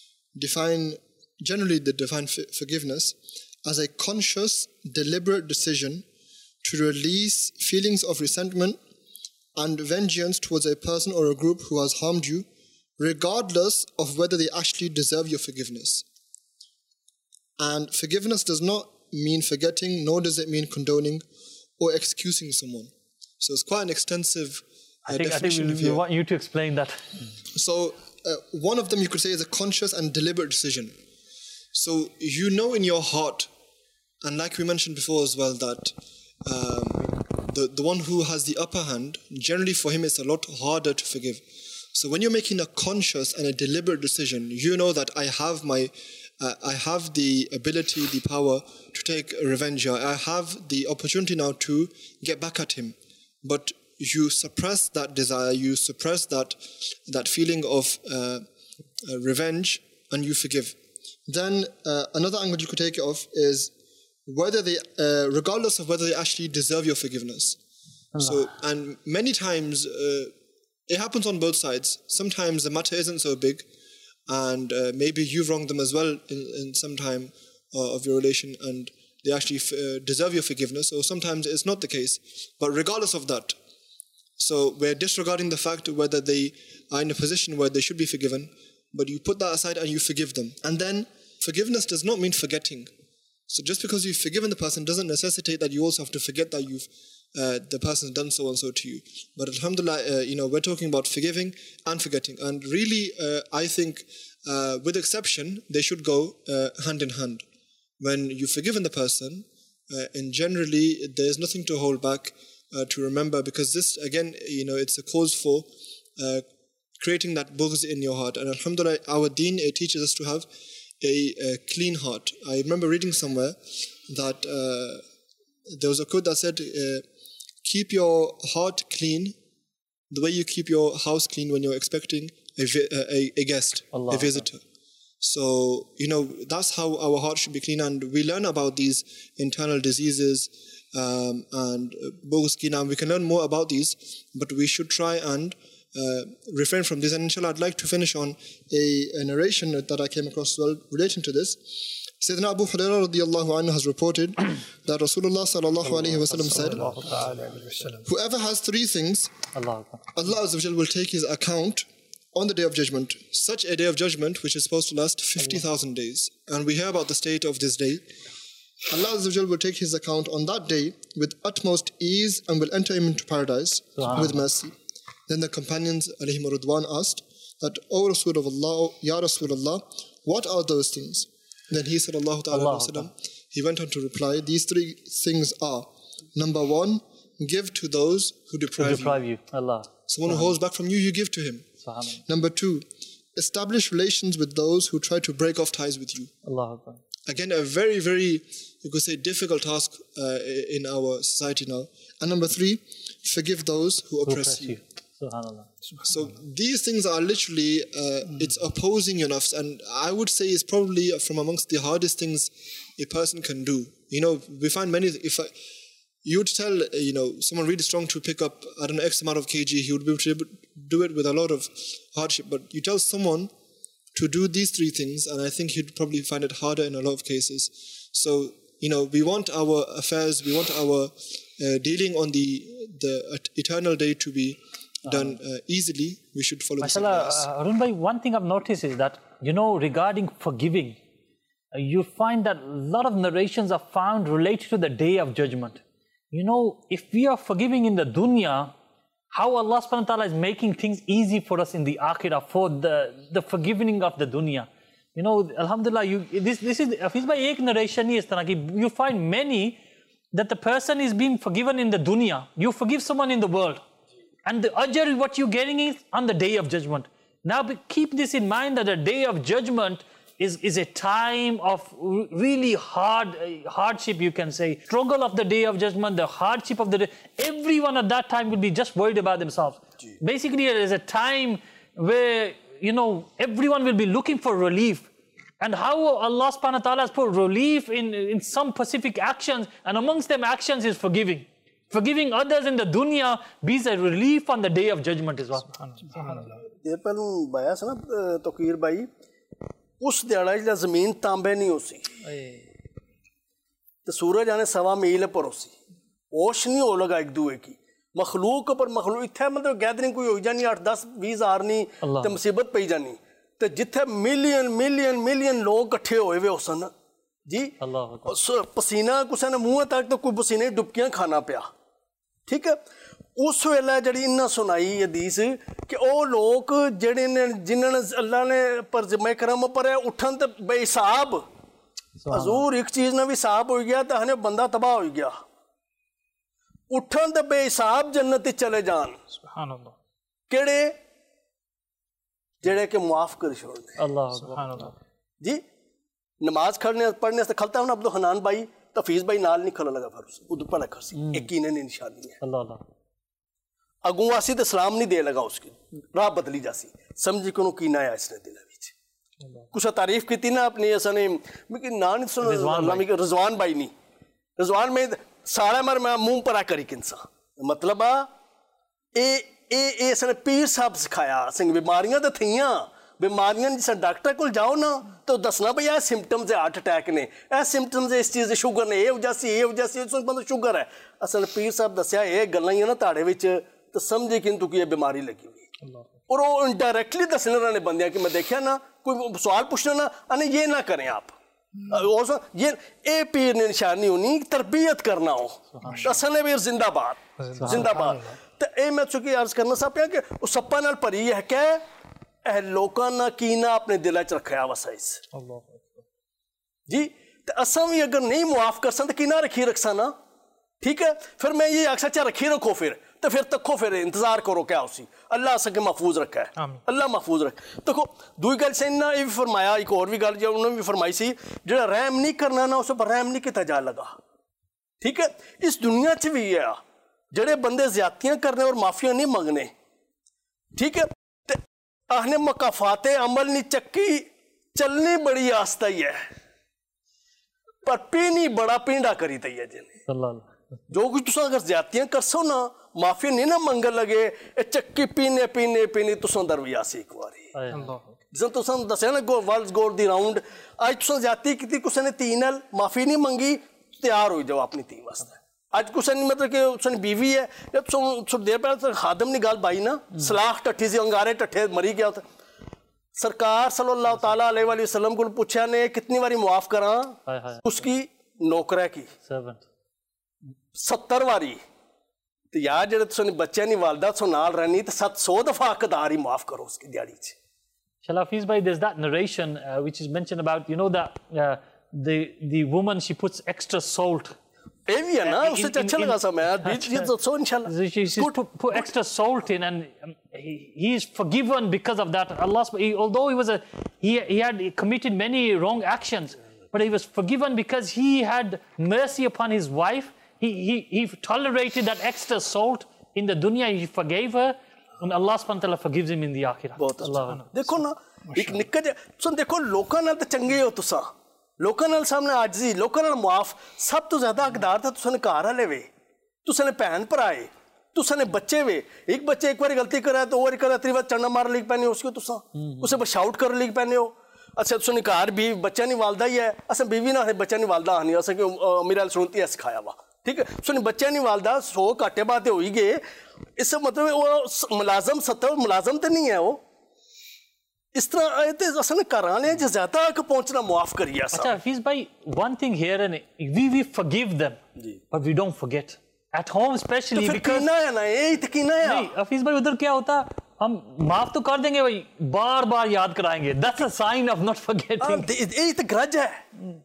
define, generally they define f- forgiveness as a conscious, deliberate decision to release feelings of resentment and vengeance towards a person or a group who has harmed you, regardless of whether they actually deserve your forgiveness. And forgiveness does not mean forgetting, nor does it mean condoning or excusing someone. So it's quite an extensive uh, I think, definition. I think we, we want you to explain that. So uh, one of them you could say is a conscious and deliberate decision. So you know in your heart, and like we mentioned before as well, that um, the, the one who has the upper hand, generally for him it's a lot harder to forgive. So when you're making a conscious and a deliberate decision, you know that I have my Uh, I have the ability, the power to take revenge. I have the opportunity now to get back at him. But you suppress that desire, you suppress that, that feeling of uh, uh, revenge, and you forgive. Then uh, another angle you could take it off is whether they, uh, regardless of whether they actually deserve your forgiveness. Allah. So, and many times uh, it happens on both sides. Sometimes the matter isn't so big, and uh, maybe you've wronged them as well in, in some time uh, of your relation, and they actually f- uh, deserve your forgiveness, or sometimes it's not the case. But regardless of that, so we're disregarding the fact whether they are in a position where they should be forgiven, but you put that aside and you forgive them. And then forgiveness does not mean forgetting. So just because you've forgiven the person doesn't necessitate that you also have to forget that you've uh, the person's done so and so to you. But alhamdulillah, uh, you know, we're talking about forgiving and forgetting. And really, uh, I think, uh, with exception, they should go uh, hand in hand. When you've forgiven the person, uh, and generally, there's nothing to hold back, uh, to remember, because this, again, you know, it's a cause for uh, creating that bughz in your heart. And alhamdulillah, our deen, it teaches us to have a, a clean heart. I remember reading somewhere that uh, there was a quote that said, uh, keep your heart clean the way you keep your house clean when you're expecting a, a, a guest, Allah, a visitor. So, you know, that's how our heart should be clean. And we learn about these internal diseases um, and Bogus ki naam. We can learn more about these, but we should try and uh, refrain from this. And inshallah, I'd like to finish on a, a narration that I came across as well relating to this. Sayyidina Abu Hurairah radiyallahu anhu has reported that Rasulullah sallallahu alayhi wa sallam said, whoever has three things, Allah Azza wa Jal will take his account on the Day of Judgment, such a Day of Judgment which is supposed to last fifty thousand days. And we hear about the state of this day. Allah Azza wa Jal will take his account on that day with utmost ease and will enter him into paradise with mercy. Then the companions alayhim ridwan asked that, O Rasul of Allah, Ya Rasulullah, what are those things? Then he said, Allah Ta'ala Wasallam, he went on to reply, these three things are, number one, give to those who deprive, to deprive you. you. Allah. Someone who holds back from you, you give to him. Number two, establish relations with those who try to break off ties with you. Allah. Again, a very, very, you could say, difficult task uh, in our society now. And number three, forgive those who oppress, who oppress you. you. Subhanallah. So these things are literally, uh, it's opposing your nafs, and I would say it's probably from amongst the hardest things a person can do. You know, we find many, if I, you would tell, you know, someone really strong to pick up, I don't know, X amount of kg, he would be able to do it with a lot of hardship. But you tell someone to do these three things, and I think he'd probably find it harder in a lot of cases. So, you know, we want our affairs, we want our uh, dealing on the, the eternal day to be done uh, easily. We should follow this advice. Uh, Arun bhai, one thing I've noticed is that, you know, regarding forgiving, uh, you find that a lot of narrations are found related to the Day of Judgment. You know, if we are forgiving in the dunya, how Allah subhanahu wa ta'ala is making things easy for us in the akhirah, for the, the forgiving of the dunya. You know, alhamdulillah, you, this, this is, Hafiz bhai, ek narration is tarah ki you find many that the person is being forgiven in the dunya. You forgive someone in the world, and the ajr, what you're getting is on the Day of Judgment. Now keep this in mind, that the Day of Judgment is, is a time of really hard uh, hardship, you can say. Struggle of the Day of Judgment, the hardship of the day. Everyone at that time will be just worried about themselves. Gee. Basically, it is a time where, you know, everyone will be looking for relief. And how Allah subhanahu wa ta'ala has put relief in, in some specific actions, and amongst them actions is forgiving. Forgiving others in the dunya be a relief on the Day of Judgment as well. یہ پہلوں بایا سا نا توقیر بھائی اس دیڑا جا زمین تانبے نہیں ہو سی تو سورج آنے سوا میل پر ہو سی اوش نہیں ہو لگا ایک دوئے کی مخلوق پر مخلوق اتھے مطلب گیدرنگ کوئی ہوئی جانی آٹھ دس بیس آر نہیں تو مصیبت پہی جانی تو جتھے ملین ملین ملین لوگ کٹھے ہوئے ہوئے ہو سن جی پسینہ کسے نے منہ تک تو کوئی پسینے ڈبکیاں کھانا پیا ٹھیک ہے اس ویلے جڑی انہاں سنائی حدیث کہ او لوگ جڑے جنہاں نے اللہ نے پر ذمہ کرم پر اٹھن تے بے حساب حضور ایک چیز نہ بھی حساب ہو گیا تو ہنے بندہ تباہ ہو گیا اٹھن تے بے حساب جنت چلے جان سبحان اللہ کیڑے جڑے کہ معاف کر چھوڑ دے اللہ سبحان اللہ جی نماز کھڑنے پڑھنے سے کھلتا ہے نا عبد الحنان بھائی تفیظ بھائی نال نہیں کھلا لگا پھر اسے ادھر پڑھا کر سی یقیناً نشانی ہے اللہ اللہ اگوں آسی تو سلام نہیں دے لگا اس کی راہ بدلی جاسی سمجھی کنو کینا ہے اس نے دلہ بیچ کچھ تعریف کی تھی نا اپنی ایسا نے نان سنو رضوان بھائی نہیں رضوان میں سارا مر میں مون پر آ کری کنسا مطلب اے اے اے سن پیر صاحب سکھایا سنگ بیماریاں تو تھیاں بیماریاں جیسا ڈاکٹر کو جاؤ نا تو دسنا بھئی اے سمپٹمز ہے ہارٹ اٹیک نے اے سمپٹمز ہے اس چیز شوگر نے اے وجہ سی اے وجہ سی بندہ شوگر ہے اصل پیر صاحب دسیا اے گلاں ہی نا تاڑے وچ تو سمجھے کہ تو یہ بیماری لگی ہوئی اور وہ انڈائریکٹلی دسنے رہنے بندیاں کہ میں دیکھیا نا کوئی سوال پوچھنا نا انہیں یہ نہ کریں آپ یہ اے پیر نے نشانی ہونی تربیت کرنا ہو اصل نے بھی زندہ باد زندہ باد تو اے میں چکی عرض کرنا سا پیا کہ وہ سپا نال پری ہے کہ اے لوکاں نہ کینا اپنے دلہ چ رکھیا وسائس جی تو اصل بھی اگر نہیں معاف کر سن تو کینا رکھی رکھسا نا ٹھیک ہے پھر میں یہ اکثر چاہ رکھی رکھو پھر تو پھر تکھو پھر انتظار کرو کیا اسی اللہ سکے محفوظ رکھا ہے اللہ محفوظ رکھا تکھو دوئی گل سے انہاں یہ بھی فرمایا ایک اور بھی گل جو انہوں نے بھی فرمائی سی جڑا رحم نہیں کرنا نا اسے پر رحم نہیں کتا جا لگا ٹھیک ہے اس دنیا چ بھی ہے جڑے بندے زیادتیاں کرنے اور معافیاں نہیں منگنے ٹھیک ہے آہنے مکافات عمل نہیں چکی چلنی بڑی آستہ ہی ہے پر پینی بڑا پینڈا کری تھی ہے جنہیں जो कुछ तुसा अगर ज्यादतियां करसो ना माफी नहीं ना मंगन लगे ए चक्की पीने पीने पीने तुसा दरवियासी एक बारी जिस तुसा दसिया ना गो वर्ल्ड गोल दी राउंड आज तुसा ज्यादती कीती कुसै ने धी नाल माफी नहीं मंगी तैयार हो जाओ अपनी धी वास्ते आज कुसै ने मतलब कि उसने बीवी है जब थोड़ी देर पहले खादम की गल बाई ना सलाह टट्ठी सी अंगारे टट्ठे मरी गया सरकार सल्लल्लाहु ताला अलैहि वसल्लम को पूछा ने कितनी बारी मुआफ करा उसकी नौकरा की सत्तर वारी तो यार जो तुम बच्चे नहीं वालदा सो नाल रहनी तो सत सौ दफा हकदार ही माफ करो उसकी दिहाड़ी च Shall Hafiz bhai, there's that narration uh, which is mentioned about, you know, that uh, the the woman, she puts extra salt. ये भी है ना उससे अच्छा लगा सा मैं बीच ये तो सो इंशाल्लाह she she put, put extra salt in, and um, he, he is forgiven because of that. Allah, he, although he was a he he had committed many wrong actions, but he was forgiven because he had mercy upon his wife. He he he tolerated that extra salt in the dunya. He forgave her, and Allah subhanahu wa ta'ala forgives him in the akhirah. बहुत अच्छा देखो ना एक निक्का जा सुन देखो लोकां नाल ते चंगे हो तुसा लोकां नाल सामने आजिज़ी लोकां नाल मुआफ सब तो ज्यादा हकदार था तुसा ने घर वाले वे तुसा ने भैन भराए तुसा ने बच्चे वे एक बच्चे एक बार गलती करा तो और करा त्री बार चढ़ना मार लिख पैने उसको तुसा उसे बस शाउट कर लिख पैने हो अच्छा तुसा ने घर भी बच्चा नहीं वालदा ही है असा बीवी ना बच्चा नहीं वालदा आनी असा कि मेरा सुनती है सिखाया वा ठीक है सुन बच्चा नहीं वालदा सौ घाटे बात हो ही गए इससे मतलब वो मुलाजम सत्तर मुलाजम तो नहीं है वो इस तरह आए थे असल कराने जो ज्यादा के पहुंचना मुआफ करिए अच्छा हफीज भाई one thing here and we we forgive them but we don't forget at home especially तो because कीना है ना ये कीना है नहीं हफीज भाई उधर क्या होता हम माफ तो कर देंगे भाई बार बार याद कराएंगे that's a sign of not forgetting ये तो ग्रज है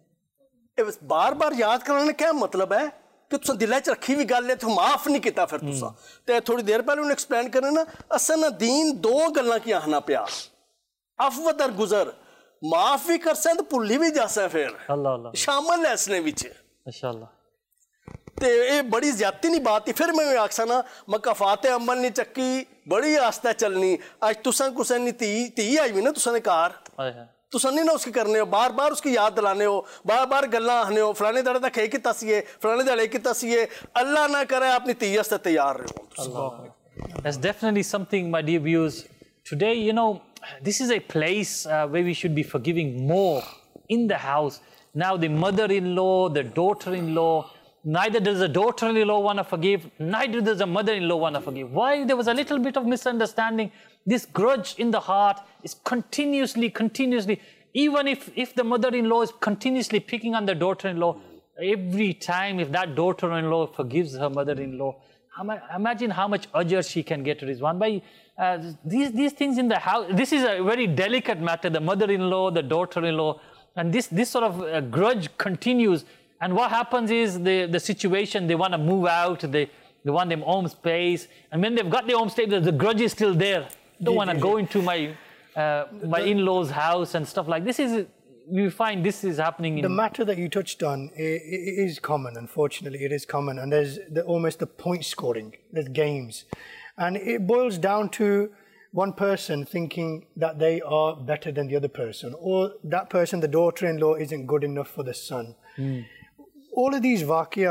बस बार बार याद कराने क्या मतलब है कि तुम दिल च रखी भी गल है तो माफ नहीं किया फिर तुसा ते थोड़ी देर पहले उन्हें एक्सप्लेन करना ना असल ना दीन दो गल्लां की आखना पिया अफव दर गुजर माफ भी कर सकते भुल्ली भी जा सकते फिर अल्लाह अल्लाह शामिल है इसने विच माशाअल्लाह ते ये बड़ी ज्यादती नहीं बात थी फिर मैं आखसा ना मकाफात अमल नहीं चक्की बड़ी आस्ता चलनी आज तुसा कुसा नहीं धी धी आई भी ना तुसा ने कार तुसा नहीं ना उसकी करने हो बार बार उसकी याद दिलाने हो बार बार गल्लां आखने हो फलाने दड़े तक ये किता सीए फलाने दड़े किता सीए अल्लाह ना करे अपनी धी वास्ते तैयार रहो That's definitely something, my dear viewers. Today, you know, this is a place uh, where we should be forgiving more in the house. Now the mother-in-law, the daughter-in-law, neither does the daughter-in-law want to forgive, neither does the mother-in-law want to forgive. Why? There was a little bit of misunderstanding. This grudge in the heart is continuously, continuously, even if, if the mother-in-law is continuously picking on the daughter-in-law, every time if that daughter-in-law forgives her mother-in-law, imagine how much ajr she can get, Rizwan. By uh, these these things in the house, this is a very delicate matter. The mother-in-law, the daughter-in-law, and this this sort of uh, grudge continues. And what happens is the the situation, they want to move out. They they want their own space, and when they've got their own space, the, the grudge is still there. Don't want to go into my uh, my in-laws' house and stuff like this. Is we find this is happening in the matter that you touched on. It, it is common, unfortunately, it is common, and there's the, almost the point scoring. There's games, and it boils down to one person thinking that they are better than the other person, or that person, the daughter-in-law, isn't good enough for the son. Mm. All of these waqia,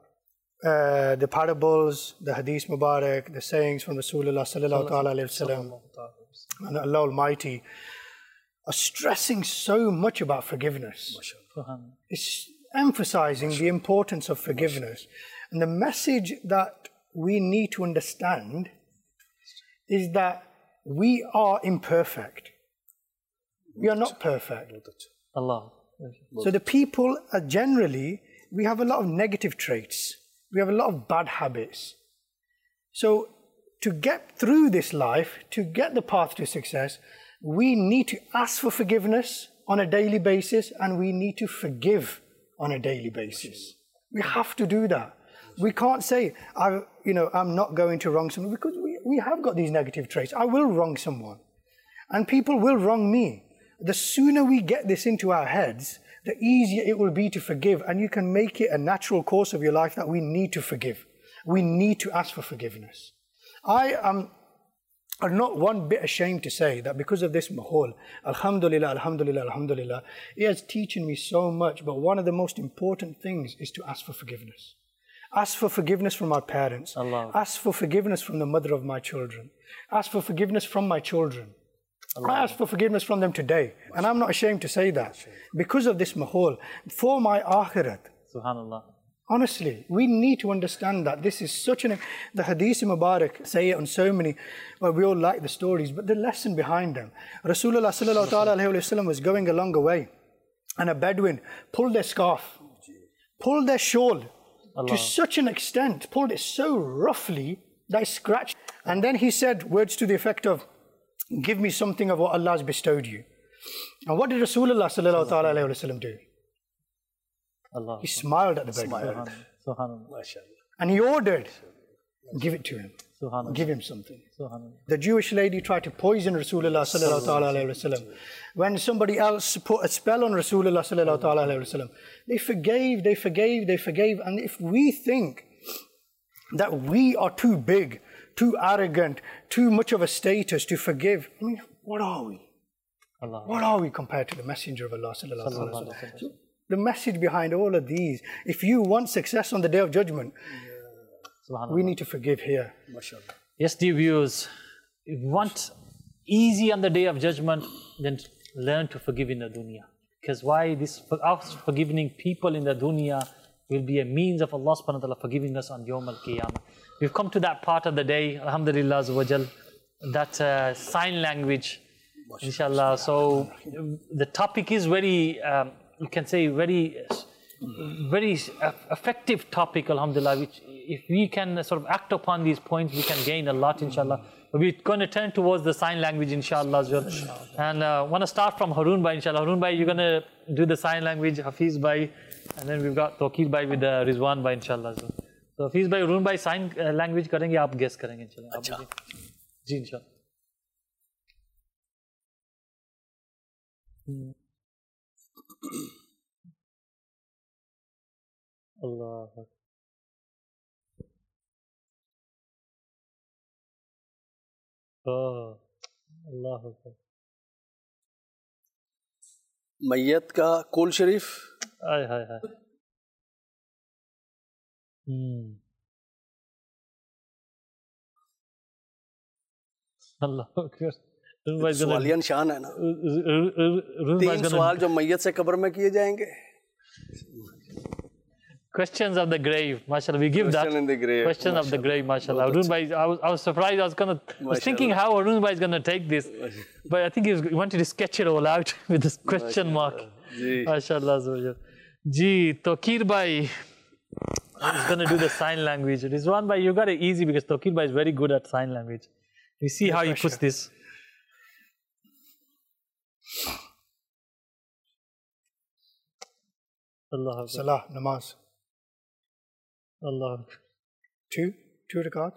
uh, the parables, the hadith mubarak, the sayings from Rasulullah sallallahu alaihi wasallam, and Allah Almighty, are stressing so much about forgiveness. It's emphasizing the importance of forgiveness. And the message that we need to understand is that we are imperfect. We are not perfect. Allah. So the people are generally, we have a lot of negative traits. We have a lot of bad habits. So to get through this life, to get the path to success, we need to ask for forgiveness on a daily basis, and we need to forgive on a daily basis. We have to do that. We can't say, I, you know, I'm not going to wrong someone, because we, we have got these negative traits. I will wrong someone, and people will wrong me. The sooner we get this into our heads, the easier it will be to forgive, and you can make it a natural course of your life that we need to forgive. We need to ask for forgiveness. I am I'm not one bit ashamed to say that because of this mahol, alhamdulillah, alhamdulillah, alhamdulillah, it has teaching me so much. But one of the most important things is to ask for forgiveness. Ask for forgiveness from my parents. Allah. Ask for forgiveness from the mother of my children. Ask for forgiveness from my children. Allah. I ask for forgiveness from them today. And I'm not ashamed to say that. Because of this mahol, for my akhirat. Subhanallah. Honestly, we need to understand that this is such an... The Hadith Mubarak say it on so many... Well, we all like the stories, but the lesson behind them. Rasulullah sallallahu alayhi wa sallam was going along a way, and a Bedouin pulled their scarf, pulled their shawl, Allah. To such an extent, pulled it so roughly that it scratched. And then he said words to the effect of, give me something of what Allah has bestowed you. And what did Rasulullah sallallahu alayhi wa sallam do? Allah. He smiled at the Bedouin. And he ordered, give it to him. Give him something. The Jewish lady tried to poison Rasulullah sallallahu alayhi wa sallam. When somebody else put a spell on Rasulullah sallallahu alayhi wa sallam, they forgave, they forgave, they forgave. And if we think that we are too big, too arrogant, too much of a status to forgive, I mean, what are we? Allah. What are we compared to the Messenger of Allah sallallahu alayhi wa sallam? So, the message behind all of these, if you want success on the Day of Judgment, we need to forgive here. Yes, dear viewers, if you want easy on the Day of Judgment, then learn to forgive in the dunya. Because why? This us forgiving people in the dunya will be a means of Allah subhanahu wa ta'ala forgiving us on Yawm al-Qiyamah. We've come to that part of the day, alhamdulillah azza wa jal, that uh, sign language, inshallah. So the topic is very, um, you can say very, very effective topic, alhamdulillah, which if we can sort of act upon these points, we can gain a lot, inshallah. But we're going to turn towards the sign language, inshallah, as well. And I uh, want to start from Haroon Bhai, inshallah. Haroon Bhai, you're going to do the sign language, Hafiz Bhai, and then we've got Tawqir Bhai with uh, Rizwan Bhai, inshallah. So, so Hafiz Bhai, Haroon Bhai sign uh, language karenge, aap guess karenge, inshallah. Achha. Ji, inshallah. Hmm. Allah. Oh, Allah. मैयत का कुल शरीफ हाय हाय हाय हम्म अल्लाह अकबर सवालिया निशान है ना तीन सवाल जो मैयत से कब्र में किए जाएंगे Questions of the grave, mashallah. We give Question that. In the grave, Question mashallah. of the grave, mashallah. Haroon Bhai, I was, I was surprised. I was gonna, was thinking how Haroon Bhai is gonna take this, but I think he, was, he wanted to sketch it all out with this question mark. Mashallah. Ji, Tawqir Bhai is gonna do the sign language. Rizwan Bhai, you got it easy because Tawqir Bhai is very good at sign language. We see how he puts this. Allah. Salah, namaz. Allah. Two, two rakat.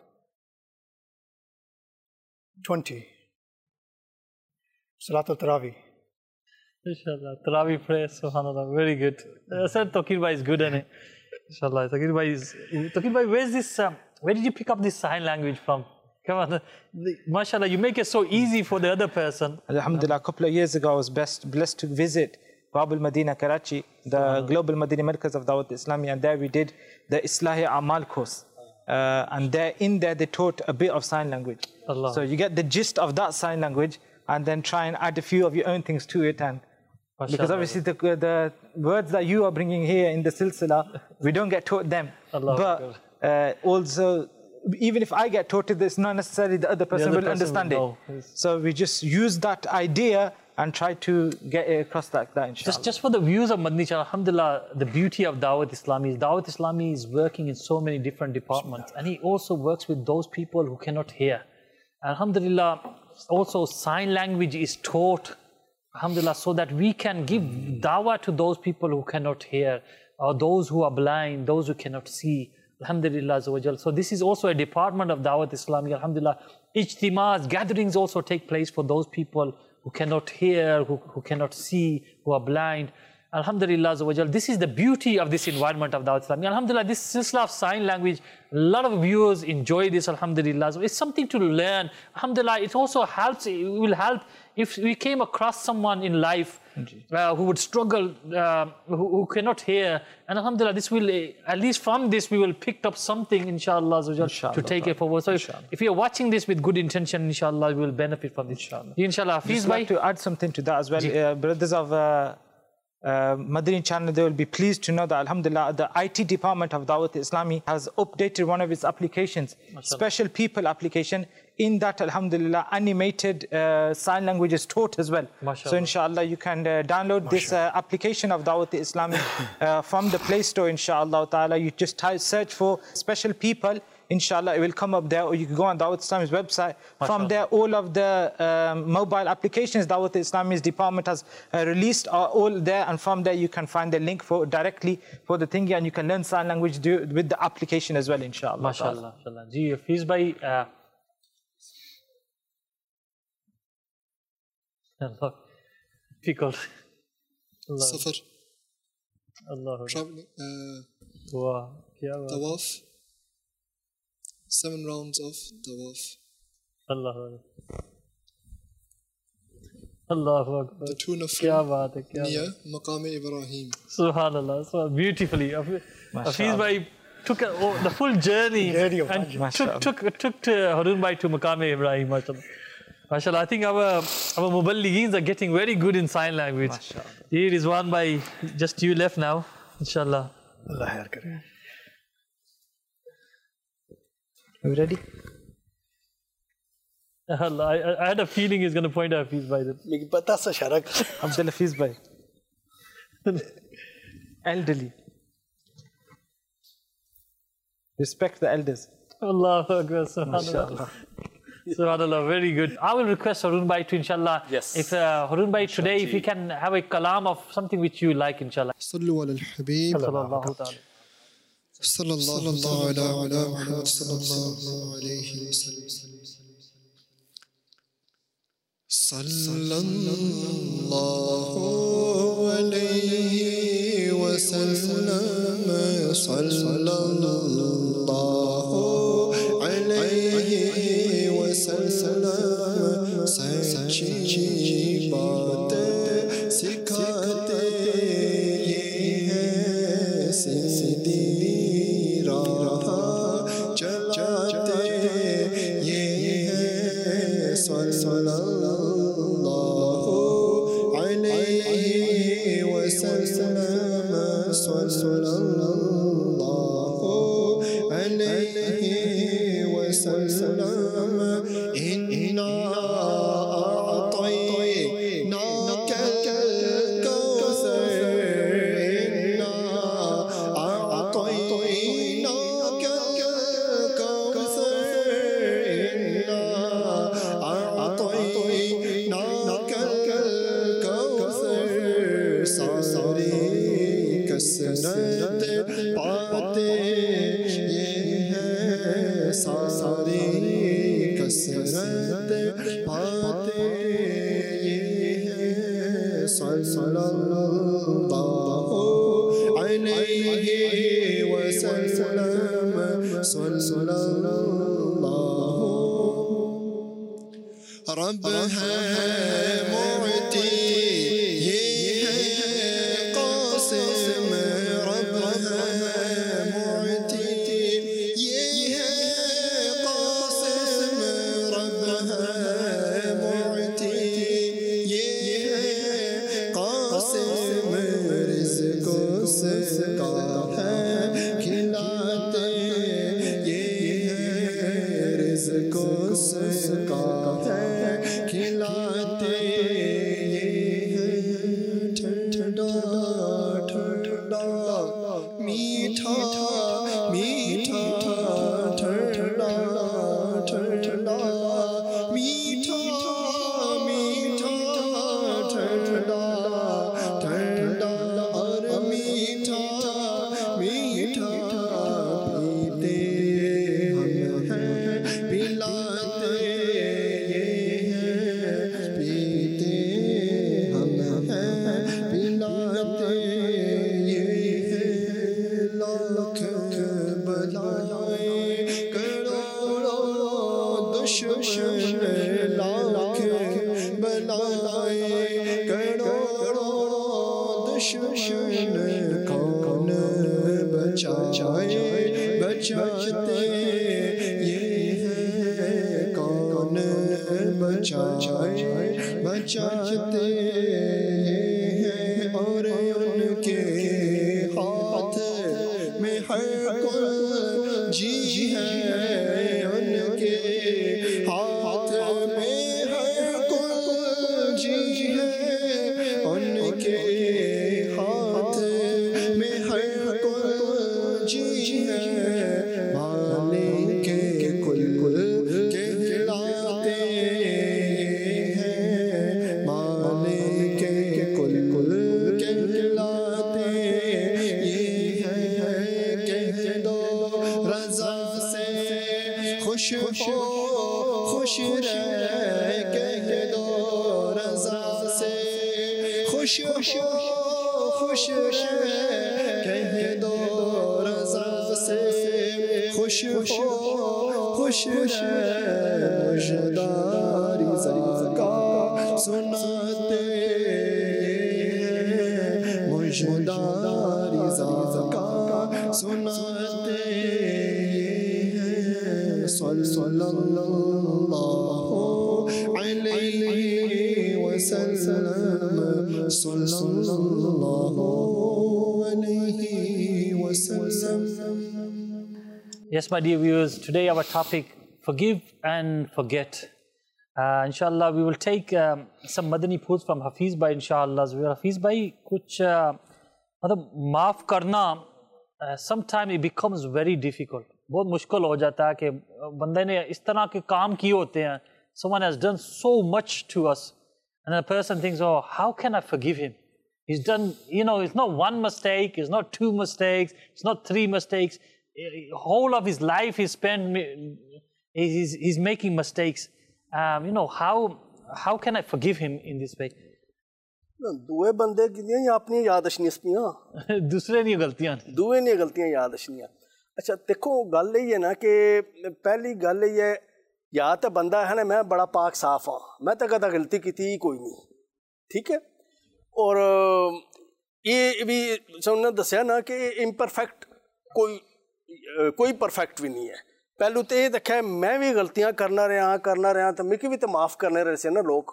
Twenty. Salatul Tarawih. Inshallah. Tarawih prayer, subhanallah. Very good. I said Tawqir Bhai is good in it. Inshallah. Tawqir Bhai is. Tawqir Bhai, where's this? Um, where did you pick up this sign language from? Come on. The, the, mashallah, you make it so easy for the other person. Alhamdulillah, a couple of years ago, I was best blessed to visit Bab al-Madina, Karachi, the Global Madina Markaz of Dawat Islami, and there we did the Islahi Amal course. Uh, and there, in there, they taught a bit of sign language. Allah. So you get the gist of that sign language, and then try and add a few of your own things to it. And because obviously the, the words that you are bringing here in the silsila, we don't get taught them. Allah. But uh, also, even if I get taught it, it's not necessarily the other person the other will person understand will it. So we just use that idea and try to get it across like that, inshallah. Just, just for the views of Madani Channel, alhamdulillah, the beauty of Dawat Islami is Dawat Islami is working in so many different departments, and he also works with those people who cannot hear. Alhamdulillah, also sign language is taught, alhamdulillah, so that we can give dawah to those people who cannot hear, or those who are blind, those who cannot see. Alhamdulillah. So this is also a department of Dawat Islami, alhamdulillah. Ijtimas, gatherings also take place for those people who cannot hear, who, who cannot see, who are blind. Alhamdulillah, this is the beauty of this environment of Dawat Islami. Alhamdulillah, this silsila of sign language, a lot of viewers enjoy this, alhamdulillah. It's something to learn. Alhamdulillah, it also helps, it will help if we came across someone in life uh, who would struggle, uh, who, who cannot hear, and alhamdulillah, this will, uh, at least from this, we will pick up something, inshallah, inshallah to take it forward. So if, if you're watching this with good intention, inshallah, we will benefit from this. Inshallah. Inshallah. Just like to add something to that as well. Uh, brothers of uh, Uh, Madani channel, they will be pleased to know that alhamdulillah the I T department of Dawat Islami has updated one of its applications, special people application. In that, alhamdulillah, animated uh, sign language is taught as well. So inshallah you can uh, download this uh, application of Dawat Islami uh, from the Play Store, inshallah ta'ala. You just type, search for special people, inshallah it will come up there, or you can go on Dawat Islami's website. From there, all of the um, mobile applications Dawat Islami's department has uh, released are all there, and from there you can find the link for directly for the thingy, and you can learn sign language do, with the application as well, inshallah. MashaAllah. MashaAllah. Ji, Hafiz bhai, uh, Allah, difficult. Allah. Safar. Allah. Traveling. Uh, Wow. Kya baat. Tawaf. Seven rounds of Tawaf. Allah. Allahu Akbar. The two nafil Kya baat hai, kya near baat. Maqam Ibrahim. Subhanallah. So beautifully. Hafiz bhai took a, oh, the full journey Journey of and Hajj. took, took, took to Harun bhai to Maqam Ibrahim. MashaAllah. MashaAllah. I think our, our Muballigheens are getting very good in sign language. Here is one by just you left now. Inshallah. Allah khair kare. Are you ready? Allah, I, I had a feeling he's going to point at Hafiz bhai. لیکن پتہ سا شرک Abdul Hafiz bhai. Elderly. Respect the elders. Allahu Akbar. Subhanallah. Subhanallah, very good. I will request Harun bhai to, inshallah, Yes. if uh, Harun bhai today, if you can have a kalam of something which you like, inshallah. صلوا على الحبيب Sallallahu ta'ala. صلى الله على على محمد صلى الله عليه وسلم صلى الله عليه وسلم صلى الله عليه وسلم سچی باتیں سکھاتے یہ ہیں سیدھی راہ چلاتے یہ ہیں صلی اللہ علیہ وسلم صلی اللہ علیہ وسلم انا اعطیناک الکوثر انا اعطیناک الکوثر انا اعطیناک الکوثر ساری کثرت پاتے یہ ہے ساری کثرت پاتے یہ ہے صلی اللہ علیہ وسلم صلی اللہ رب ہے معطی یہ ہے قاسم رب ہے معطی یہ ہے قاسم رب ہے معطی یہ ہے قاسم رزق اس کا ہے کھلاتے یہ ہے رزق اس کا ہے کھلاتے یہ ہے ٹھنڈا ٹھنڈا میٹھا میٹھا ٹھنڈا ٹھنڈا میٹھا میٹھا ٹھنڈا ٹھنڈا اور میٹھا میٹھا پیتے ہم ہیں پلاتے یہ ہے پیتے ہم ہیں پلاتے یہ ہے لاکھ بچائے بچاتے یہ ہے کون بچائے بچاتے ہیں اور ان کے ہاتھ میں ہر کوئی جی ہے ان کے ہاتھ میں ہر کوئی جی ہے ان کے ہاتھ میں ہر کوئی جی ہے مالک کل کہلاتے ہیں مالک کل کہلاتے یہ ہے کہہ دو رضا سے خوش ہو خوش رہ کہہ دو رضا سے خوش ہو خوش رہ کہہ دو رضا سے خوش ہو خوش رہ مجدار رضا کا سناتے ہیں مجدار رضا کا سناتے ہیں صلی اللہ علیہ وسلم صلی اللہ علیہ وسلم. Yes, my dear viewers, today our topic, forgive and forget. Uh, inshallah, we will take um, some Madani quotes from Hafiz Bhai, inshallah. Hafiz Bhai, kuch, uh, maaf karna, uh, sometimes it becomes very difficult. بہت مشکل ہو جاتا ہے کہ بندے نے اس طرح کے کام کیے ہوتے ہیں. Someone has done so much to us. And the person thinks, oh, how can I forgive him? He's done, you know, it's not one mistake, it's not two mistakes, it's not three mistakes. Whole of his life he spent, he's, he's making mistakes. Um, you know, how, how can I forgive him in this way? دوے بندے کی یا اپنی یاداشنیاں سپیاں دوسرے نہیں غلطیاں دوے نہیں غلطیاں یاداشنیاں. اچھا دیکھو گل یہ ہے نا کہ پہلی گل یہ ہے یا تو بندہ ہے نا میں بڑا پاک صاف ہاں میں تو کدی غلطی کی کوئی نہیں ٹھیک ہے. اور یہ بھی سن نے دسیا نا کہ امپرفیکٹ کوئی کوئی پرفیکٹ بھی نہیں ہے. پہلو تو یہ دیکھا ہے میں بھی غلطیاں کرنا رہا کرنا رہا تو مکی بھی تو معاف کرنے رہے سے نا لوگ.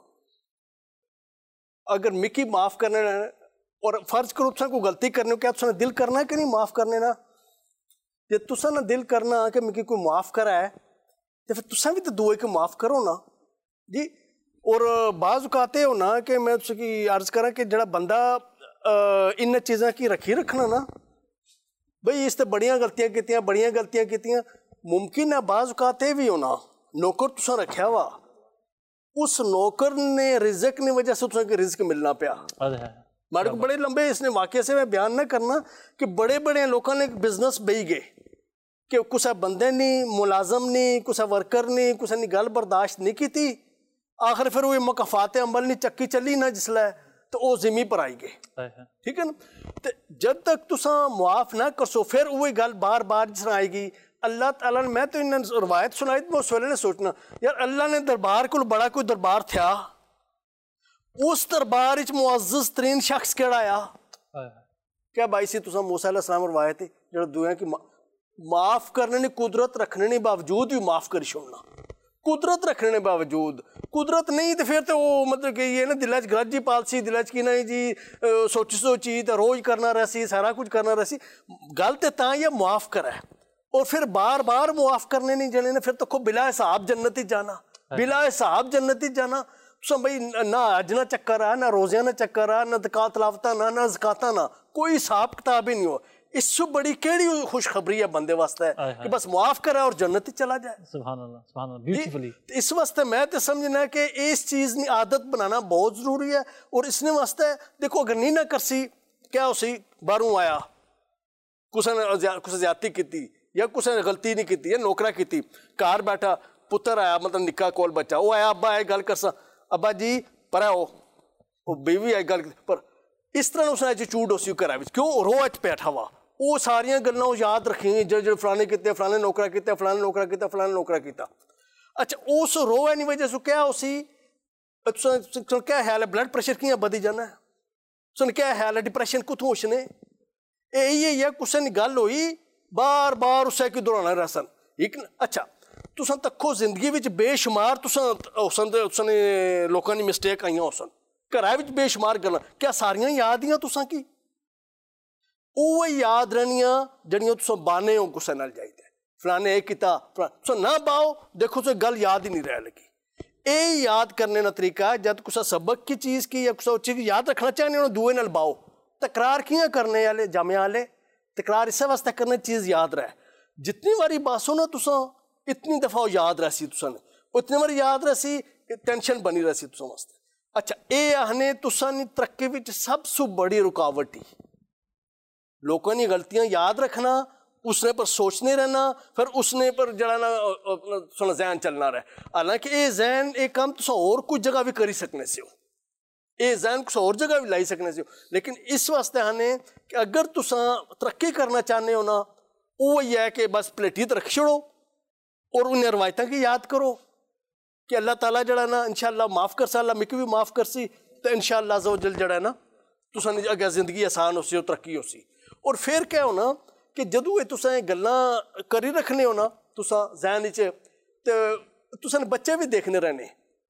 اگر مکی معاف کرنے رہے اور فرض کرو تساں کوئی غلطی کرنے ہو کیا تساں دل کرنا ہے کہ نہیں معاف کرنے نا. جی تساں نہ دل کرنا کہ مکی کوئی معاف کرا ہے تو پھر تساں بھی تو دوئے کو معاف کرو نا جی. اور بعض اوقات یہ ہونا کہ میں تس کی عرض کرا کہ جڑا بندہ ان چیزاں کی رکھی رکھنا نا بھئی اس تے بڑیاں غلطیاں کیتیاں بڑیاں غلطیاں کیتیاں ممکن ہے. بعض اوقات یہ بھی ہونا نوکر تساں رکھیا ہوا اس نوکر نے رزق نے وجہ سے تساں کے رزق ملنا پیا. مارے کو بڑے لمبے اس نے واقعے سے میں بیان نہ کرنا کہ بڑے بڑے لوگوں نے بزنس بہی گئے کہ کسا بندے نہیں ملازم نہیں کسا ورکر نہیں کسا نہیں گل برداشت نہیں کی تھی. آخر پھر وہ مکافات عمل نہیں چکی چلی نہ جس لئے تو وہ زمین پر آئی گئے ٹھیک ہے نا. جب تک تساں معاف نہ کرسو پھر وہی گل بار بار جس طرح آئے گی. اللہ تعالیٰ نے میں تو انہیں روایت سنائی تو میں اس ویلے نے سوچنا یار اللہ نے دربار کو بڑا کوئی دربار تھیا اس دربار اچ معزز ترین شخص کیڑا آیا کیا بائی سی تساں موسیٰ علیہ السلام روایت ہے جڑا دعائیں کی معاف کرنے نے قدرت رکھنے نے باوجود بھی معاف کر چھوڑنا. قدرت رکھنے نے باوجود قدرت نہیں تو پھر تو وہ مطلب کہ یہ نا دل چ گرج جی پالسی دل چ کی نہیں جی سوچی سوچی تو روز کرنا رہسی سارا کچھ کرنا رہسی. گل تو تاں یہ معاف کرا ہے اور پھر بار بار معاف کرنے نہیں جانے نے پھر تو کو بلا حساب جنتی جانا بلا حساب جنتی جانا. سو بھائی نہ اج نہ چکر آ نہ روزیاں نہ چکر آ نہ دکات تلاوتاں نہ نہ زکاتاں نہ کوئی حساب کتاب ہی نہیں ہو. اس سے بڑی کیڑی خوشخبری ہے بندے واسطے کہ بس معاف کرے اور جنت ہی چلا جائے. سبحان اللہ سبحان اللہ بیوٹیفلی. اس واسطے میں تو سمجھنا ہے کہ اس چیز کی عادت بنانا بہت ضروری ہے. اور اس نے واسطے دیکھو اگر نہیں نہ کرسی کیا اسی باہروں آیا کسے نے کسے زیادتی کیتی یا کسے نے غلطی نہیں کیتی یا نوکرا کیتی گھر بیٹھا پتر آیا مطلب نکاح کول بچہ وہ آیا ابا آئے گل کرسا ابا جی پر آؤ وہ بیوی آئی گل پر اس طرح اس نے ایٹیٹیوڈ اسی کرا کیوں رو اچ بیٹھا ہوا وہ ساریاں گلاں یاد رکھیں گے جو جو فلانے کیتے فلانے نوکرا کیتے فلانے نوکرا کیتا فلانے نوکرا کیتا. اچھا اس رو اینی وجہ سے کیا اسی کیا خیال ہے بلڈ پریشر کیاں بدی جانا ہے سن کیا خیال ہے ڈپریشن کتوں اچھنے یہی ہے کسے نے گل ہوئی بار بار اسے کی دہرانا رسن ایک اچھا تساں تکو زندگی وچ بے شمار تساں حسن دے حسن لوکاں دی مسٹیک آئیاں حسن گھراں وچ بے شمار گلاں کیا ساریاں یاد دیاں تساں کی اوہ یاد رہنیاں جڑیاں تساں بانے ہو کسے نال جائیدے فلانے اے کیتا تساں نہ باؤ دیکھو تو گل یاد ہی نہیں رہ لگی اے یاد کرنے کا طریقہ جب کسا سبق کی چیز کی یا کسا چیز یاد رکھنا چاہنے انہوں دوئے نال باؤ تکرار کیاں کرنے والے جامعہ والے تکرار اسے واسطے کرنے چیز یاد رہے جتنی باری باسو نا تساں اتنی دفعہ یاد رہسی تساں نے اتنی باری یاد رہسی ٹینشن بنی رہسی تساں واسطے اچھا اے آہنے تساں نی ترقی وچ سب سے بڑی رکاوٹ ہی لوکاں نی غلطیاں یاد رکھنا اس نے پر سوچنے رہنا پھر اس نے پر جڑانا سنا ذہن چلنا رہے حالانکہ اے ذہن اے کام تساں اور کچھ جگہ بھی کری سکنے سے ہو اے ذہن کچھ اور جگہ بھی لائی سکنے سے ہو لیکن اس واسطے آنے کہ اگر تساں ترقی کرنا چاہنے ہو نا وہ یہ ہے کہ بس پلیٹی تے رکھ چھڑو اور انہیں روایتاں کی یاد کرو کہ اللہ تعالیٰ جڑا نا انشاءاللہ معاف کر سا اللہ مکی بھی معاف کر سی تو انشاءاللہ عز و جل جڑا ہے نا تساں اگر زندگی آسان ہو سی اور ترقی ہو سی اور پھر کیا ہونا کہ جدو یہ تساں گلاں کری رکھنے ہو نا تساں ذہن وچ تے تساں بچے بھی دیکھنے رہنے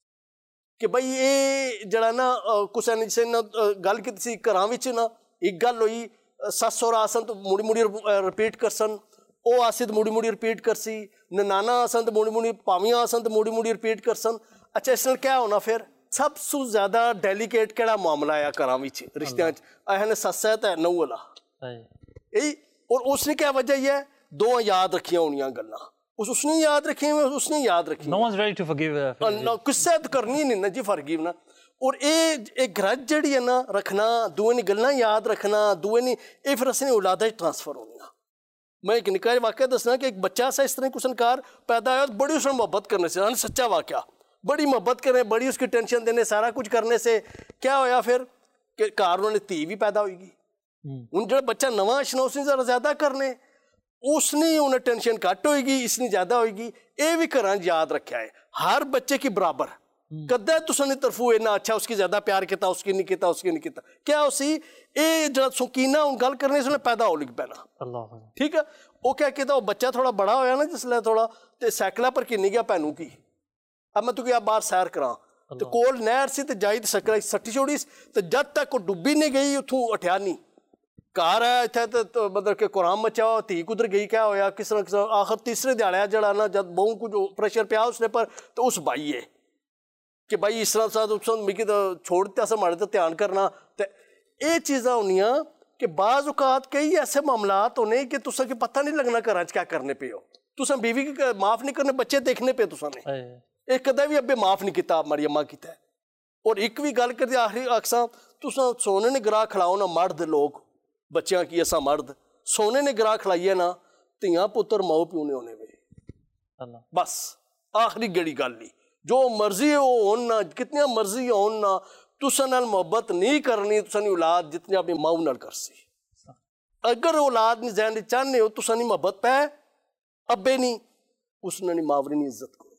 کہ بھائی اے جڑا نا کسے نے جسے نا گل کیتی سی گھراں وچ نا ایک گل ہوئی سس سوہرا آسن تو مڑی مڑی رپیٹ کرسن او آسی تو مڑی مڑی رپیٹ کرسی نانا آسن تو مڑی مڑی پاویاں آسن تو مڑی مڑی رپیٹ کرسن اچھا اس نال کیا ہونا پھر سب سے زیادہ ڈیلیکیٹ کیڑا معاملہ ہے گھراں وچ رشتیاں وچ اے نے سس ہے تے نو والا اے اور اس نے کیا وجہ یہ ہے دو یاد رکھیاں ہونیاں گلاں اس اس نے یاد رکھی اس نے یاد رکھی No one's ready to forgive. کسے تو کرنی نہیں نا جی فرگیو نا اور اے اے گرج جڑی ہے نا رکھنا دوئے نی گلاں یاد رکھنا دوئے نی اے پھر اسے اولادہ ٹرانسفر ہونی میں ایک نکا واقعہ دسنا کہ ایک بچہ سا اس طرح کسن کار پیدا ہوا بڑی اس نے محبت کرنے سے سچا واقعہ بڑی محبت کرنے بڑی اس کی ٹینشن دینے سارا کچھ کرنے سے کیا ہویا پھر کہ کار انہوں نے تھی بھی پیدا ہوئی گی ان جڑا بچہ نواں اشنا اس نے ذرا زیادہ کرنے اس نے انہیں ٹینشن کٹ ہوئے گی اس نے زیادہ ہوئے گی اے بھی کران یاد رکھا ہے ہر بچے کی برابر کدے تساں نے طرفوں اینا اچھا اس کی زیادہ پیار کیتا اس کی نہیں کیتا اس کی نہیں کیتا کیا اسی اے جڑا سکینہ ان گل کرنے سے پیدا ہو لگ پینا ٹھیک ہے وہ کیا کہتا وہ بچہ تھوڑا بڑا ہویا نا جس لئے تھوڑا تے سیکلہ پر کی نہیں گیا پہنوں کی اب میں تو کیا باہر سیر کراں تو کول نہر سی تے جائی تے سکلہ سٹی چھوڑی تے جد تک وہ ڈبی نہیں گئی اتھوں اٹھیا نہیں کار ہے تھے تو مطلب کہ قرآن مچاؤ تھی کدھر گئی کیا ہویا کس طرح کس طرح آخر تیسرے دیاڑیا جڑا نا جب بہوں کو جو پریشر پیا اس نے پر تو اس بھائی ہے کہ بھائی اس طرح ساتھ اس مکی تو چھوڑتے ایسا مارے تو تیان کرنا تے اے چیزاں ہونیاں کہ بعض اوقات کئی ایسے معاملات ہونے کہ تساں کی پتہ نہیں لگنا کراچ کیا کرنے پہ ہو تساں بیوی کی معاف نہیں کرنے بچے دیکھنے پہ تساں نے ایک کدے بھی ابے معاف نہیں کیتا مریم کیتا ہے اور ایک بھی گل کر دی آخری اکساں تساں سونے نے گراہ کھڑاؤ نا مرد لوگ بچیاں کی ایسا مرد سونے نے گراہ کھڑائیے نا تیاں پتر ماؤ پیونے ہونے میں بس آخری گڑی گل لی جو مرضی ہونا کتنی مرضی ہونا تساں نال محبت نہیں کرنی تساں نی اولاد جتنی اپنی ماؤ نال کرسی اگر اولاد نی ذہن چاہنے ہو تساں نی محبت پہ ابے نہیں اس نے ماوری نی عزت کرو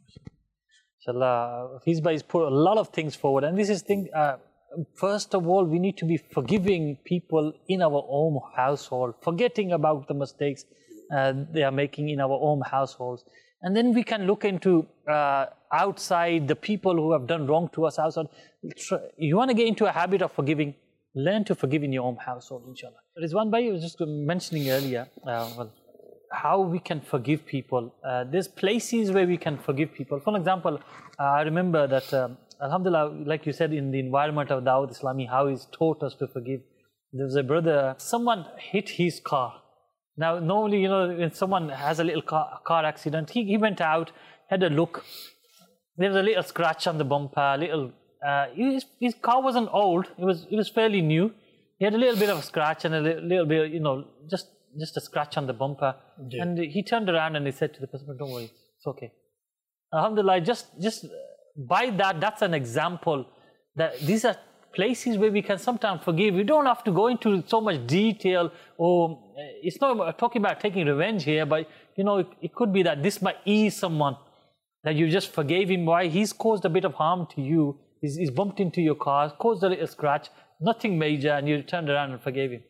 Inshallah, Hafiz Bhai has put a lot of things forward, and this is thing. Uh, first of all, we need to be forgiving people in our own household, forgetting about the mistakes uh, they are making in our own households, and then we can look into uh, outside the people who have done wrong to us outside. You want to get into a habit of forgiving, learn to forgive in your own household, inshallah. Rizwan Bhai was just mentioning earlier, uh, well, how we can forgive people. Uh, there's places where we can forgive people. For example, uh, I remember that, um, alhamdulillah, like you said, in the environment of Dawud Islami, how he's taught us to forgive. There was a brother, someone hit his car. Now, normally, you know, when someone has a little car, car accident, he, he went out, had a look. There was a little scratch on the bumper, a little, uh, his, his car wasn't old, it was, it was fairly new. He had a little bit of a scratch and a little, little bit, you know, just just a scratch on the bumper. Yeah. And he turned around and he said to the person, don't worry, it's okay. Alhamdulillah, just, just by that, that's an example that these are places where we can sometimes forgive. We don't have to go into so much detail, or it's not about talking about taking revenge here, but you know, it, it could be that this might ease someone, that you just forgave him. Why? He's caused a bit of harm to you. He's, he's bumped into your car, caused a little scratch, nothing major, and you turned around and forgave him.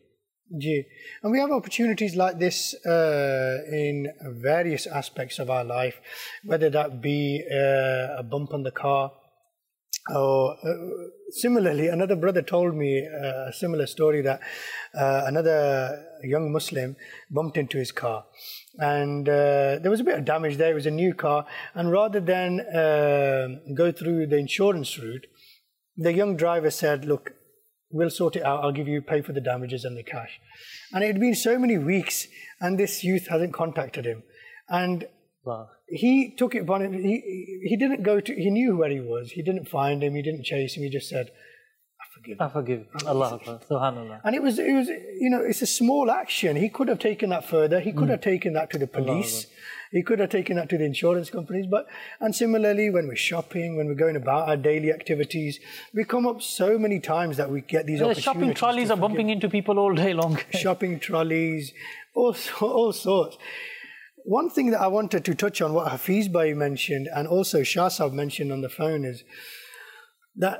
Yeah. And we have opportunities like this uh, in various aspects of our life, whether that be uh, a bump on the car, or uh, similarly, another brother told me uh, a similar story that uh, another young Muslim bumped into his car, and uh, there was a bit of damage there. It was a new car, and rather than uh, go through the insurance route, the young driver said, "Look, we'll sort it out. I'll give you pay for the damages and the cash." And it had been so many weeks, and this youth hasn't contacted him, and wow. He took it upon him. He he didn't go to. He knew where he was. He didn't find him. He didn't chase him. He just said, "I forgive. I forgive." Allah Akbar. Subhanallah. And it was it was you know it's a small action. He could have taken that further. He could mm. have taken that to the police. He could have taken that to the insurance companies. But and similarly, when we're shopping, when we're going about our daily activities, we come up so many times that we get these yeah, opportunities. Shopping trolleys are bumping into people all day long. Shopping trolleys, all all sorts. One thing that I wanted to touch on, what Hafiz Bhai mentioned, and also Shah Sahab mentioned on the phone, is that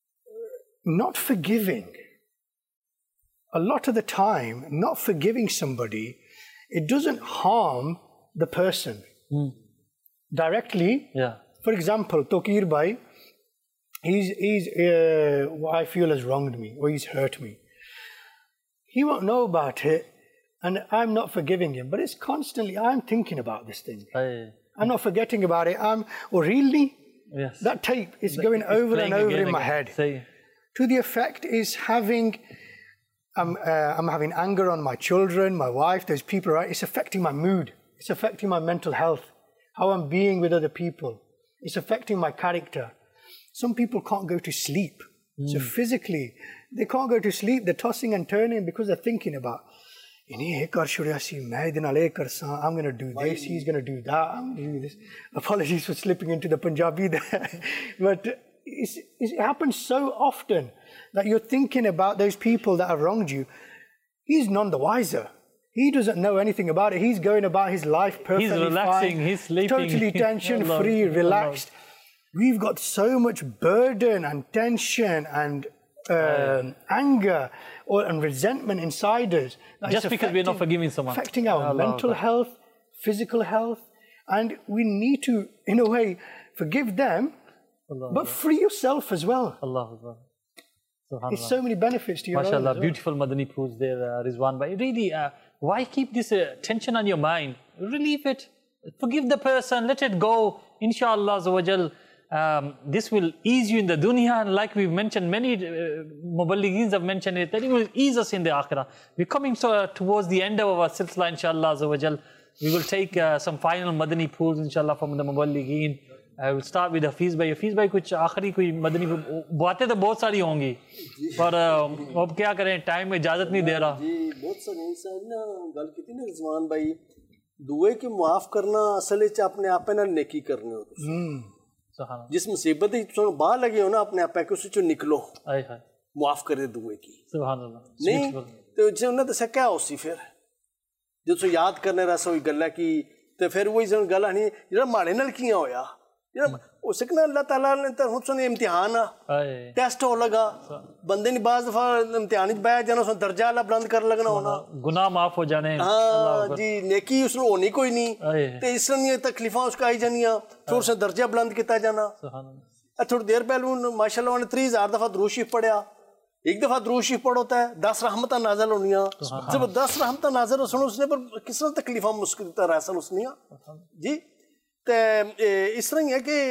not forgiving, a lot of the time, not forgiving somebody, it doesn't harm the person mm. directly. Yeah. For example, Tokir Bhai, he's, he's uh, what I feel has wronged me, or he's hurt me. He won't know about it. And I'm not forgiving him, but it's constantly, I'm thinking about this thing. Aye. I'm not forgetting about it. I'm, oh really? Yes. That tape is going it's over and over in my again. head. Say. To the effect is having, I'm, uh, I'm having anger on my children, my wife, those people, right? It's affecting my mood. It's affecting my mental health, how I'm being with other people. It's affecting my character. Some people can't go to sleep. Mm. So physically, they can't go to sleep. They're tossing and turning because they're thinking about, I'm going to do this, he's going to do that, I'm going to do this. Apologies for slipping into the Punjabi there. But it's, it happens so often that you're thinking about those people that have wronged you. He's none the wiser. He doesn't know anything about it. He's going about his life perfectly He's relaxing, fine, he's sleeping. Totally tension-free, relaxed. We've got so much burden and tension and um, anger or and resentment inside us. Just because we're not forgiving someone. Affecting our Allah mental Allah. health, physical health. And we need to, in a way, forgive them, Allah but Allah. free yourself as well. Allah Allah. There's so many benefits to your MashaAllah, well. beautiful Madani pools there, uh, Rizwan. But really, uh, why keep this uh, tension on your mind? Relieve it. Forgive the person. Let it go. Inshallah Azawajal. Um, this will ease you in the dunya, and like we've mentioned, many uh, Muballigheens have mentioned it, that it will ease us in the akhirah. We're coming so, uh, towards the end of our silsila, inshallah azawajal. We will take uh, some final Madani pools, inshallah, from the Muballigheen. I will start with Hafiz Bhai. Hafiz Bhai, कुछ आखिरी कोई मदनी बातें तो बहुत सारी होंगी, पर अब क्या करें, टाइम में इजाजत नहीं दे रहा. जी बहुत सारी इंसान ना गल की ना रिजवान भाई, दुए के माफ करना असल में अपने आप पे ना नेकी करने होते. जिस मुसीबत तुम बाहर लगे हो ना अपने आप के उससे निकलो, माफ कर दे दुए की. नहीं तो जो उन्हें दसा क्या उसी फिर जो सो याद करने रहा सो गल्ला की तो फिर वही जो गल्ला नहीं जरा माड़े नाल किया होया उस ना अल्लाह ताला ने तो हम सुने इम्तिहान टेस्ट हो लगा बंदे ने बाज दफा इम्तिहान बैठ जाना उसने दर्जा अल्लाह बुलंद कर लगना होना गुनाह माफ हो जाने. हाँ जी नेकी उसने होनी कोई नहीं तो इसलिए तकलीफा उसका आई जानिया फिर उसने दर्जा बुलंद किया जाना. थोड़ी देर पहले माशाल्लाह ने तीस हजार दफा दुरूद शरीफ पढ़िया. एक दफा दुरूद शरीफ पढ़ोता है दस रहमत नाज़िल होनिया. जब दस रहमत नाज़िल सुनो उसने पर किस तरह तकलीफा मुश्किल तरह से उसनिया जी. तो इस तरह ही है कि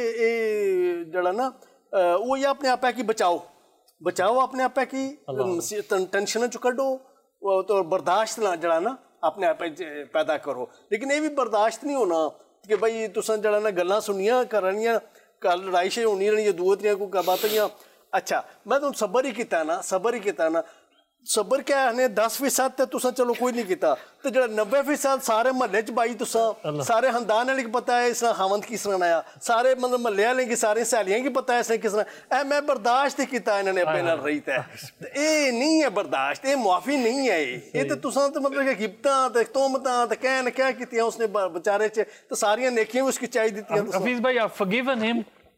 जड़ा ना वो ये अपने आप है कि बचाओ बचाओ अपने आप है कि टेंशन चो कड्डो तो बर्दाश्त ना जड़ा ना अपने आप पैदा करो. लेकिन ये भी बर्दाश्त नहीं होना कि भाई तुसें जड़ा ना गल्लां सुनियां करनियां कल लड़ाई शे होनी रहनी दूए त्रियां कोई बातां. अच्छा मैं तुम सबर ही किया ना सबर ही किया ना सबर क्या है दस फीसद तो तुसा चलो कोई नहीं किया तो जो नब्बे फीसद सारे महल्ले च बाई तुसा सारे खानदान वाले की पता है इसने खावंद किस तरह आया सारे मतलब महल्ले वाले की सारी सहेलियां की पता है इसने किस तरह ए मैं बर्दाश्त किया इन्होंने अपने नाल रही है. ये नहीं है बर्दाश्त, ये मुआफी नहीं है. ये तो तुसा तो मतलब गिबतां ते तोहमतां ते कहन क्या कीतियां उसने बेचारे च तो सारियां नेकियां भी उसकी चाहिए दी. Hafiz Bhai, I've forgiven him,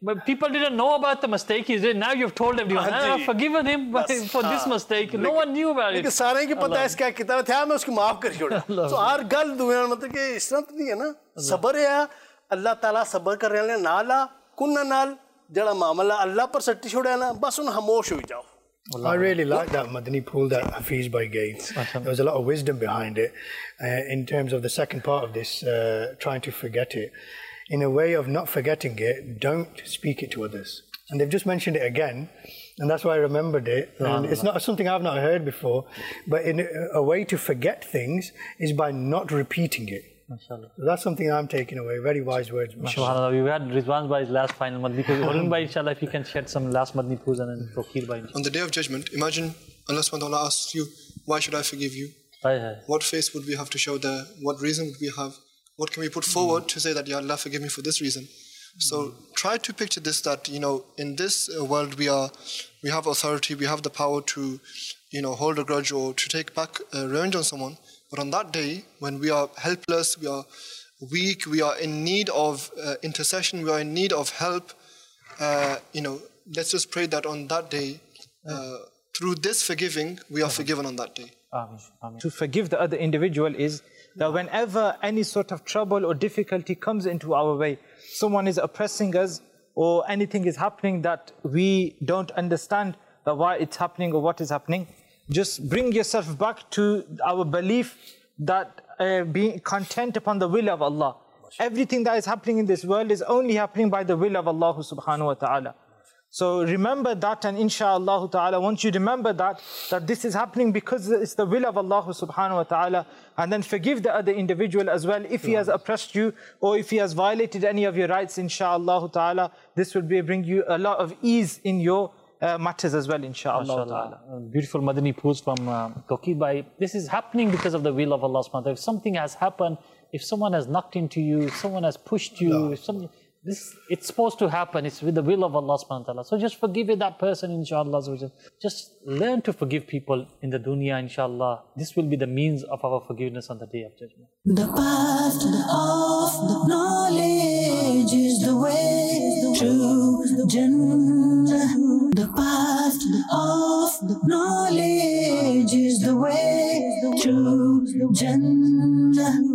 but people didn't know about the mistake he did. Now you've told everyone, हाँ I've forgiven him for this mistake. No one knew about it. लेकिन सारे की पता है इसका कितना था मैं उसको माफ कर छोड़ा तो हर गल दुनिया में मतलब कि इस तरह तो नहीं है ना सब्र है अल्लाह ताला सब्र कर रहे हैं नाला कुन्ना नाल जड़ा मामला अल्लाह पर सट्टी छोड़ा ना बस उन खामोश हो जाओ I really like that Madani pool that Hafiz Bhai gave. There was a lot of wisdom behind it uh, in terms of the second part of this, uh, trying to forget it. In a way of not forgetting it, don't speak it to others. And they've just mentioned it again, and that's why I remembered it. And it's not something I've not heard before, but in a, a way to forget things is by not repeating it. So that's something I'm taking away. Very wise words. Subhanallah. We've had Rizwan Bhai's last final Madni Pooz. Arun Bhai, inshallah, if you can shed some last Madni Pooz and then Fakir Bhai. On the day of judgment, imagine Allah subhanahu wa ta'ala asks you, why should I forgive you? Aye, aye. What face would we have to show there? What reason would we have? What can we put forward to say that, Ya Allah, forgive me for this reason? So try to picture this, that, you know, in this world we are, we have authority, we have the power to, you know, hold a grudge or to take back uh, revenge on someone. But on that day, when we are helpless, we are weak, we are in need of uh, intercession, we are in need of help, uh, you know, let's just pray that on that day, uh, through this forgiving, we are forgiven on that day. Amen. Amen. To forgive the other individual is that whenever any sort of trouble or difficulty comes into our way, someone is oppressing us or anything is happening that we don't understand that why it's happening or what is happening, just bring yourself back to our belief that uh, being content upon the will of Allah. Everything that is happening in this world is only happening by the will of Allah subhanahu wa ta'ala. So remember that, and inshallah ta'ala, once you remember that, that this is happening because it's the will of Allah subhanahu wa ta'ala, and then forgive the other individual as well if he has oppressed you or if he has violated any of your rights, inshallah ta'ala, this will be, bring you a lot of ease in your uh, matters as well, inshallah ta'ala. Uh, beautiful Madani Pooz from uh, Tawqeer Bhai. This is happening because of the will of Allah subhanahu wa ta'ala. If something has happened, if someone has knocked into you, if someone has pushed you, no. if something, this, it's supposed to happen. It's with the will of Allah subhanahu wa ta'ala. So just forgive that person, inshallah. Just learn to forgive people in the dunya, inshallah. This will be the means of our forgiveness on the day of judgment. The path of the knowledge is the way to Jannah. The path of the knowledge is the way to Jannah.